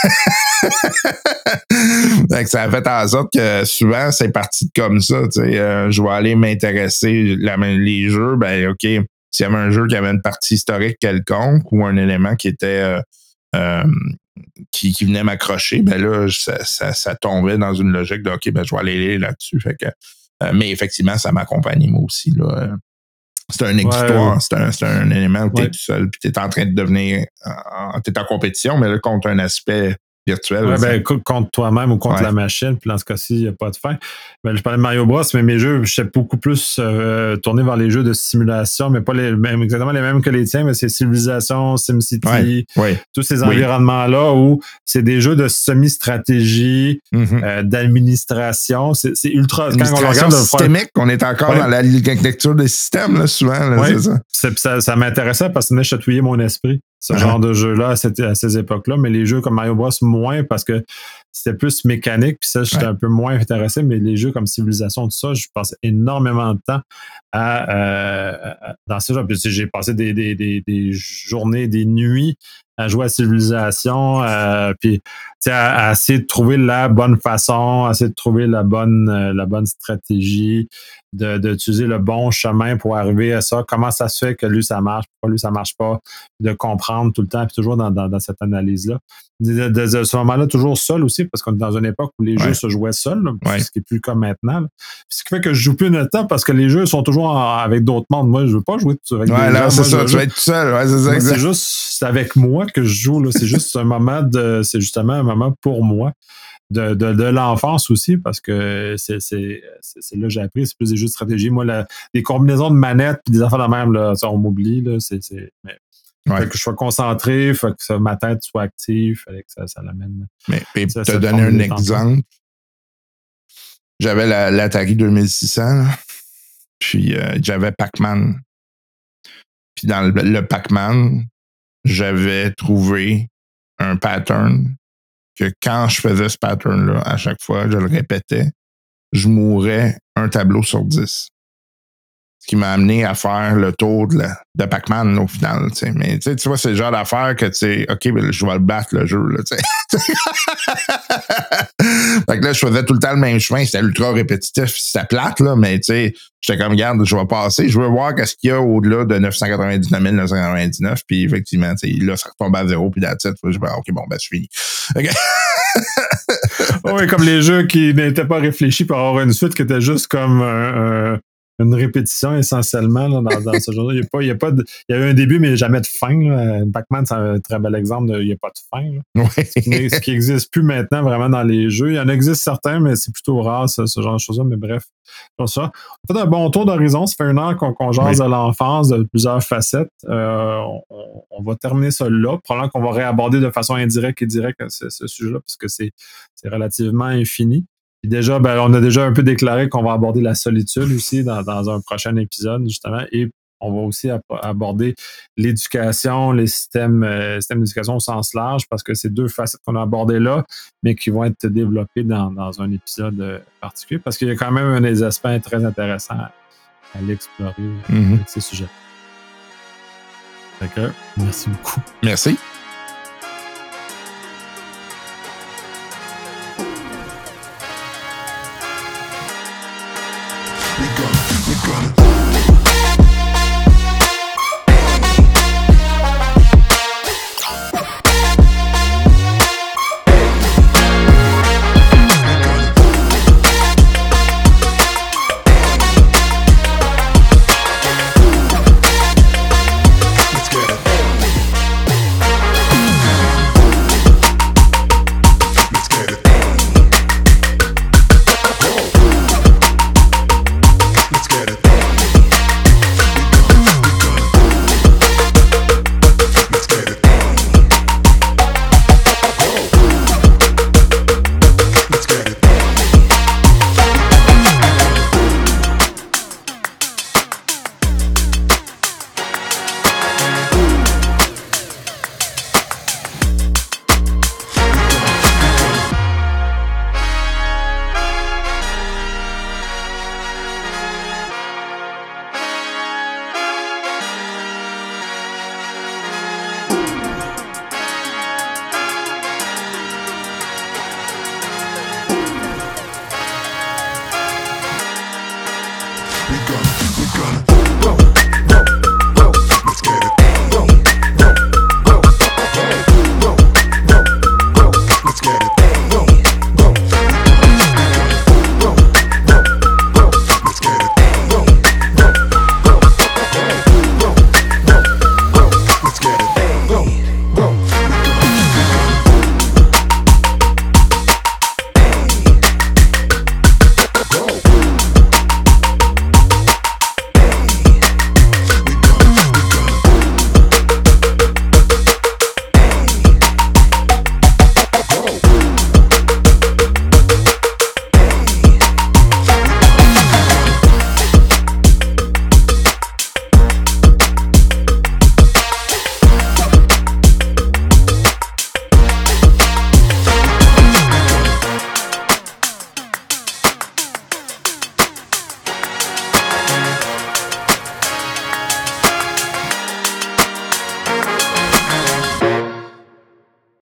que ça a fait en sorte que souvent, c'est parti comme ça, tu sais. Je vais aller m'intéresser, les jeux, ben OK, s'il y avait un jeu qui avait une partie historique quelconque ou un élément qui était qui venait m'accrocher, ben là, ça tombait dans une logique de OK, ben je vais aller lire là-dessus. Fait que mais effectivement, ça m'accompagne moi aussi. Là. C'est un exutoire, c'est un élément où tu es tout seul, puis tu es en train de devenir. Tu es en compétition, mais là, contre un aspect virtuel. Ouais, ben, contre toi-même ou contre la machine, puis dans ce cas-ci, il n'y a pas de fin. Ben, je parlais de Mario Bros, mais mes jeux, je sais beaucoup plus tourner vers les jeux de simulation, mais pas exactement les mêmes que les tiens, mais c'est Civilization, SimCity, tous ces environnements-là où c'est des jeux de semi-stratégie, d'administration. C'est ultra. Quand on regarde systémique, on est encore dans la lecture des systèmes, là, souvent. Là, c'est ça. Ça m'intéressait parce que ça m'a chatouillé mon esprit, ce genre de jeu-là à ces époques-là, mais les jeux comme Mario Bros, moins parce que c'était plus mécanique, puis ça, j'étais un peu moins intéressé, mais les jeux comme Civilization, tout ça, je passais énormément de temps dans ce jeu. Puis j'ai passé des journées, des nuits à jouer à Civilization, puis à essayer de trouver la bonne façon, à essayer de trouver la bonne stratégie, d'utiliser le bon chemin pour arriver à ça. Comment ça se fait que lui, ça marche, pourquoi lui, ça marche pas, de comprendre tout le temps, puis toujours dans cette analyse-là. de ce moment-là toujours seul aussi, parce qu'on est dans une époque où les jeux se jouaient seuls, ce qui n'est plus comme maintenant. Là. Ce qui fait que je joue plus de temps parce que les jeux sont toujours avec d'autres mondes. Moi, je veux pas jouer avec des gens. C'est ça, tu vas être tout seul. Ouais, c'est ça, c'est juste avec moi que je joue. Là. C'est juste un moment c'est justement un moment pour moi. De l'enfance aussi, parce que c'est là que j'ai appris, c'est plus des jeux de stratégie. Moi, les combinaisons de manettes et des affaires de même, là, ça, on m'oublie. Là, fait que je sois concentré, fait que ma tête soit active, fallait que ça l'amène. Mais pour te donner un exemple, j'avais l'Atari 2600, puis j'avais Pac-Man. Puis dans le Pac-Man, j'avais trouvé un pattern que quand je faisais ce pattern-là, à chaque fois, je le répétais, je mourais un tableau sur 10. Ce qui m'a amené à faire le tour de Pac-Man au final. T'sais. Mais tu vois, c'est le genre d'affaire que tu sais, OK, ben, je vais le battre le jeu. Là, fait que là, je faisais tout le temps le même chemin. C'était ultra répétitif, c'était plate, là, mais tu sais, j'étais comme, regarde, je vais passer. Je veux voir qu'est-ce qu'il y a au-delà de 999 999. Puis effectivement, là, ça retombe à 0, puis that's it. Je dis, OK, bon, ben, c'est fini. Okay. Oui, comme les jeux qui n'étaient pas réfléchis pour avoir une suite qui était juste comme une répétition essentiellement là, dans ce genre-là. Il y a eu un début, mais jamais de fin. Là. Pac-Man, c'est un très bel exemple il n'y a pas de fin. Là. Oui. Ce qui n'existe plus maintenant vraiment dans les jeux. Il y en existe certains, mais c'est plutôt rare, ce genre de choses-là. Mais bref, pour ça. On fait un bon tour d'horizon. Ça fait 1 heure qu'on jase de l'enfance, de plusieurs facettes. On va terminer ça là. Probablement qu'on va réaborder de façon indirecte et directe ce sujet-là, parce que c'est relativement infini. Puis déjà, on a déjà un peu déclaré qu'on va aborder la solitude aussi dans un prochain épisode, justement, et on va aussi aborder l'éducation, les systèmes d'éducation au sens large, parce que c'est 2 facettes qu'on a abordées là, mais qui vont être développées dans un épisode particulier, parce qu'il y a quand même des aspects très intéressants à l'explorer avec ces sujets. D'accord. Merci beaucoup. Merci.